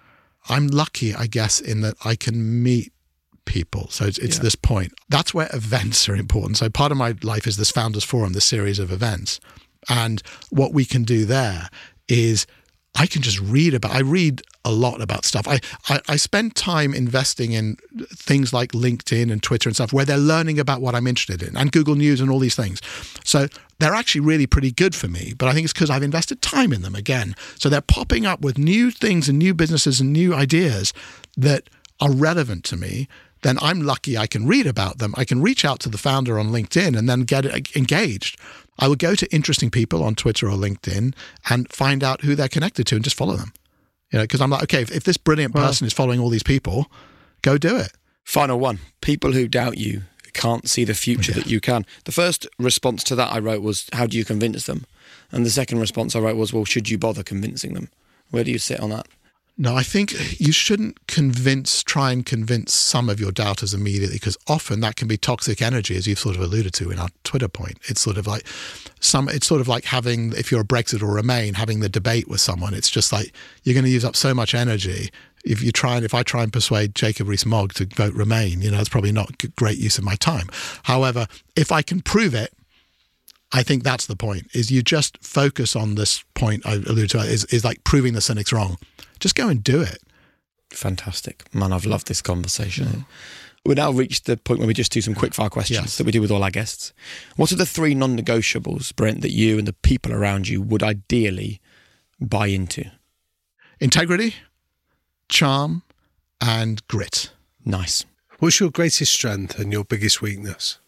I'm lucky, I guess, in that I can meet people. So it's, it's yeah. this point. That's where events are important. So part of my life is this Founders Forum, this series of events. And what we can do there is I can just read about, I read a lot about stuff. I, I, I spend time investing in things like LinkedIn and Twitter and stuff where they're learning about what I'm interested in, and Google News and all these things. So they're actually really pretty good for me, but I think it's because I've invested time in them again. So they're popping up with new things and new businesses and new ideas that are relevant to me. Then I'm lucky I can read about them. I can reach out to the founder on LinkedIn and then get engaged. I would go to interesting people on Twitter or LinkedIn and find out who they're connected to and just follow them. You know, because I'm like, okay, if, if this brilliant person well, is following all these people, go do it. Final one. People who doubt you can't see the future yeah. that you can. The first response to that I wrote was, how do you convince them? And the second response I wrote was, well, should you bother convincing them? Where do you sit on that? No, I think you shouldn't convince, try and convince some of your doubters immediately, because often that can be toxic energy, as you've sort of alluded to in our Twitter point. It's sort of like some, it's sort of like having, if you're a Brexit or Remain, having the debate with someone. It's just like, you're going to use up so much energy. If you try and, if I try and persuade Jacob Rees-Mogg to vote Remain, you know, it's probably not a great use of my time. However, if I can prove it, I think that's the point, is you just focus on this point I alluded to, is, is like proving the cynics wrong. Just go and do it. Fantastic. Man, I've loved this conversation. Mm. We've now reached the point where we just do some quick-fire questions yes. that we do with all our guests. What are the three non-negotiables, Brent, that you and the people around you would ideally buy into? Integrity, charm, and grit. Nice. What's your greatest strength and your biggest weakness?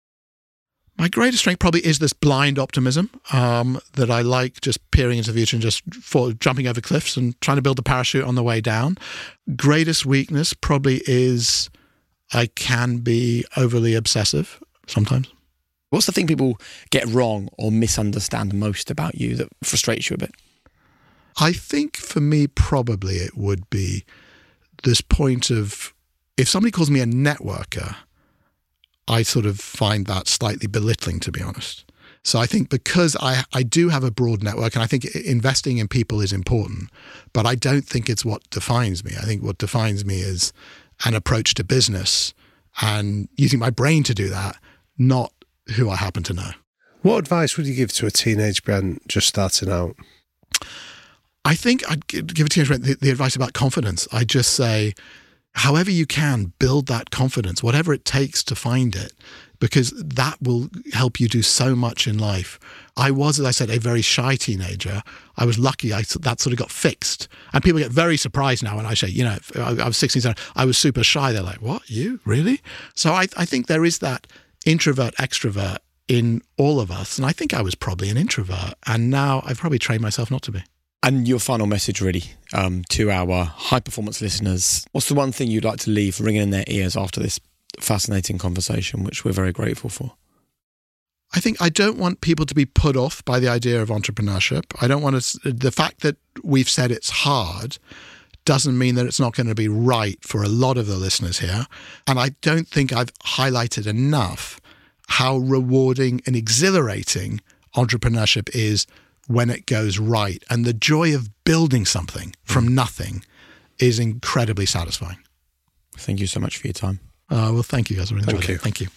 My greatest strength probably is this blind optimism um, that I like, just peering into the future and just for, jumping over cliffs and trying to build a parachute on the way down. Greatest weakness probably is I can be overly obsessive sometimes. What's the thing people get wrong or misunderstand most about you that frustrates you a bit? I think for me, probably it would be this point of, if somebody calls me a networker, I sort of find that slightly belittling, to be honest. So I think because I, I do have a broad network, and I think investing in people is important, but I don't think it's what defines me. I think what defines me is an approach to business and using my brain to do that, not who I happen to know. What advice would you give to a teenage Brent just starting out? I think I'd give a teenage Brent the, the advice about confidence. I just say, however you can, build that confidence, whatever it takes to find it, because that will help you do so much in life. I was, as I said, a very shy teenager. I was lucky I, that sort of got fixed. And people get very surprised now when I say, you know, I, I was sixteen, seventeen, I was super shy. They're like, what, you? Really? So I, I think there is that introvert, extrovert in all of us. And I think I was probably an introvert. And now I've probably trained myself not to be. And your final message, really, um, to our high-performance listeners. What's the one thing you'd like to leave ringing in their ears after this fascinating conversation, which we're very grateful for? I think I don't want people to be put off by the idea of entrepreneurship. I don't want to, the fact that we've said it's hard doesn't mean that it's not going to be right for a lot of the listeners here. And I don't think I've highlighted enough how rewarding and exhilarating entrepreneurship is when it goes right. And the joy of building something from nothing is incredibly satisfying. Thank you so much for your time. Uh, well, thank you guys. I really enjoyed Thank you. it. Thank you.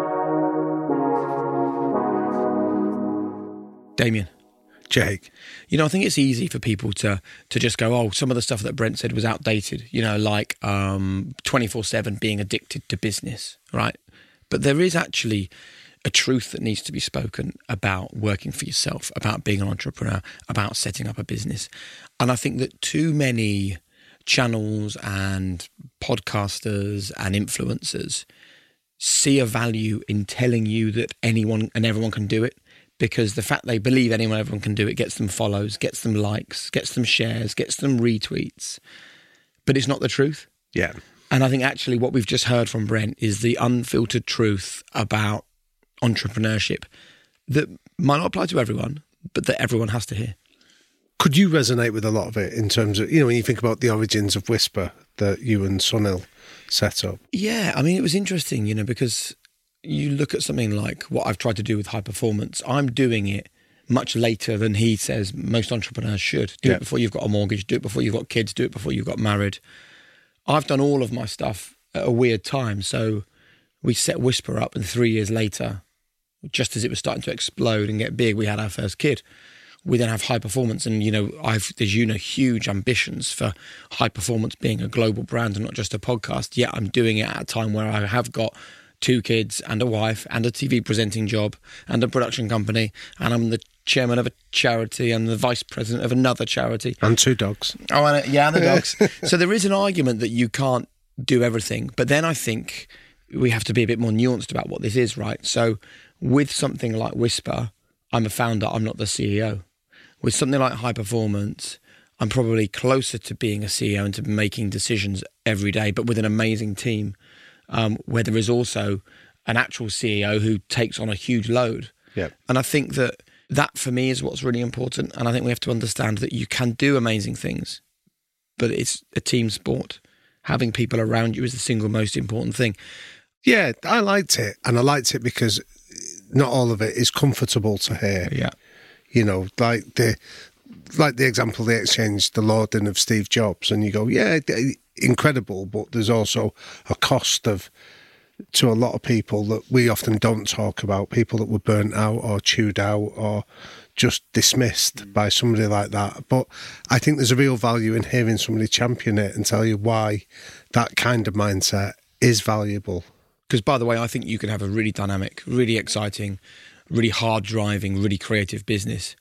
Damien. Jake. You know, I think it's easy for people to to just go, oh, some of the stuff that Brent said was outdated, you know, like um, twenty-four seven being addicted to business, right? But there is actually a truth that needs to be spoken about working for yourself, about being an entrepreneur, about setting up a business. And I think that too many channels and podcasters and influencers see a value in telling you that anyone and everyone can do it, because the fact they believe anyone and everyone can do it gets them follows, gets them likes, gets them shares, gets them retweets. But it's not the truth. Yeah. And I think actually what we've just heard from Brent is the unfiltered truth about entrepreneurship that might not apply to everyone, but that everyone has to hear. Could you resonate with a lot of it in terms of, you know, when you think about the origins of Whisper that you and Sunil set up? Yeah, I mean, it was interesting, you know, because you look at something like what I've tried to do with high performance. I'm doing it much later than he says most entrepreneurs should. Do Yeah. it before you've got a mortgage, do it before you've got kids, do it before you've got married. I've done all of my stuff at a weird time. So we set Whisper up, and three years later, just as it was starting to explode and get big, we had our first kid. We then have high performance, and you know, I've, as you know, huge ambitions for high performance being a global brand and not just a podcast. Yet I'm doing it at a time where I have got two kids and a wife and a T V presenting job and a production company, and I'm the chairman of a charity and the vice president of another charity. And two dogs. Oh, and, yeah, and the dogs. So there is an argument that you can't do everything. But then I think we have to be a bit more nuanced about what this is, right? So with something like Whisper, I'm a founder, I'm not the C E O. With something like High Performance, I'm probably closer to being a C E O and to making decisions every day, but with an amazing team um, where there is also an actual C E O who takes on a huge load. Yeah. And I think that that for me is what's really important. And I think we have to understand that you can do amazing things, but it's a team sport. Having people around you is the single most important thing. Yeah, I liked it. And I liked it because not all of it is comfortable to hear. Yeah. You know, like the like the example they exchanged, the lauding of Steve Jobs, and you go, yeah, incredible, but there's also a cost of, to a lot of people that we often don't talk about, people that were burnt out or chewed out or just dismissed by somebody like that. But I think there's a real value in hearing somebody champion it and tell you why that kind of mindset is valuable. Because, by the way, I think you can have a really dynamic, really exciting, really hard driving, really creative business,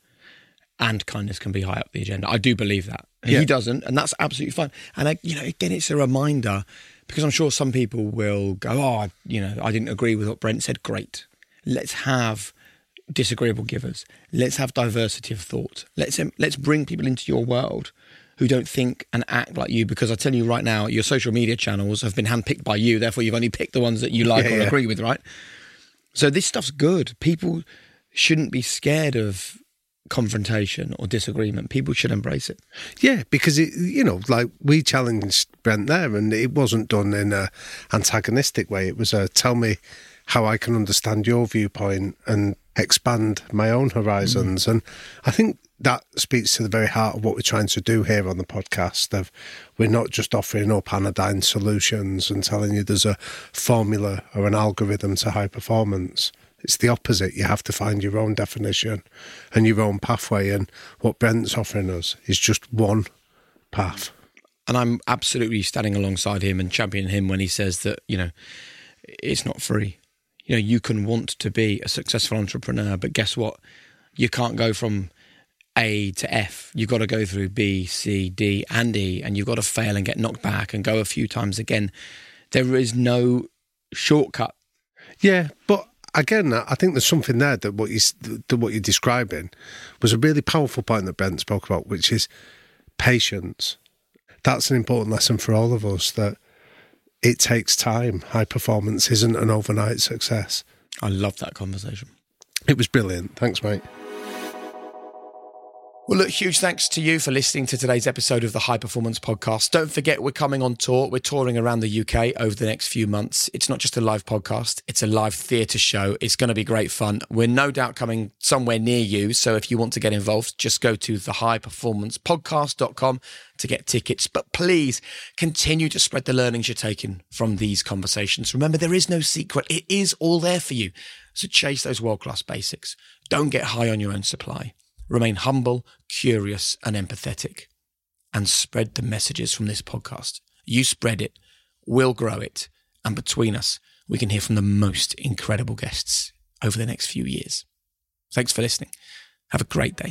and kindness can be high up the agenda. I do believe that. Yeah. He doesn't, and that's absolutely fine. And, I, you know, again, it's a reminder, because I'm sure some people will go, oh, I, you know, I didn't agree with what Brent said. Great. Let's have disagreeable givers. Let's have diversity of thought. Let's um, let's bring people into your world who don't think and act like you, because I tell you right now, your social media channels have been handpicked by you, therefore you've only picked the ones that you like yeah, or yeah. agree with, right? So this stuff's good. People shouldn't be scared of confrontation or disagreement. People should embrace it. Yeah, because, it, you know, like we challenged Brent there, and it wasn't done in a antagonistic way. It was a tell me how I can understand your viewpoint and expand my own horizons. Mm. And I think that speaks to the very heart of what we're trying to do here on the podcast. Of we're not just offering up anodyne solutions and telling you there's a formula or an algorithm to high performance. It's the opposite. You have to find your own definition and your own pathway. And what Brent's offering us is just one path. And I'm absolutely standing alongside him and championing him when he says that, you know, it's not free. You know, you can want to be a successful entrepreneur, but guess what? You can't go from A to F. You've got to go through B, C, D, and E, and you've got to fail and get knocked back and go a few times again. There is no shortcut. Yeah, but again, I think there's something there that what you that what you're describing was a really powerful point that Brent spoke about, which is patience. That's an important lesson for all of us, that it takes time. High performance isn't an overnight success. I love that conversation. It was brilliant. Thanks, mate. Well, look, huge thanks to you for listening to today's episode of the High Performance Podcast. Don't forget, we're coming on tour. We're touring around the U K over the next few months. It's not just a live podcast, it's a live theatre show. It's going to be great fun. We're no doubt coming somewhere near you. So if you want to get involved, just go to the high performance podcast dot com to get tickets. But please continue to spread the learnings you're taking from these conversations. Remember, there is no secret. It is all there for you. So chase those world-class basics. Don't get high on your own supply. Remain humble, curious, and empathetic. And spread the messages from this podcast. You spread it, we'll grow it. And between us, we can hear from the most incredible guests over the next few years. Thanks for listening. Have a great day.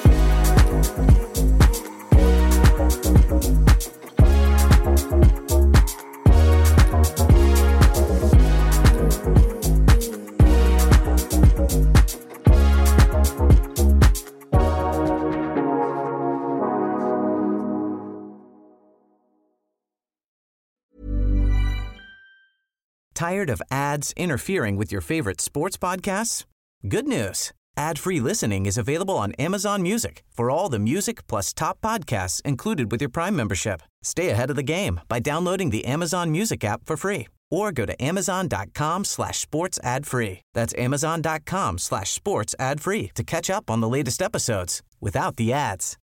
Tired of ads interfering with your favorite sports podcasts? Good news. Ad-free listening is available on Amazon Music for all the music plus top podcasts included with your Prime membership. Stay ahead of the game by downloading the Amazon Music app for free or go to amazon.com slash sports ad free. That's amazon.com slash sports ad free to catch up on the latest episodes without the ads.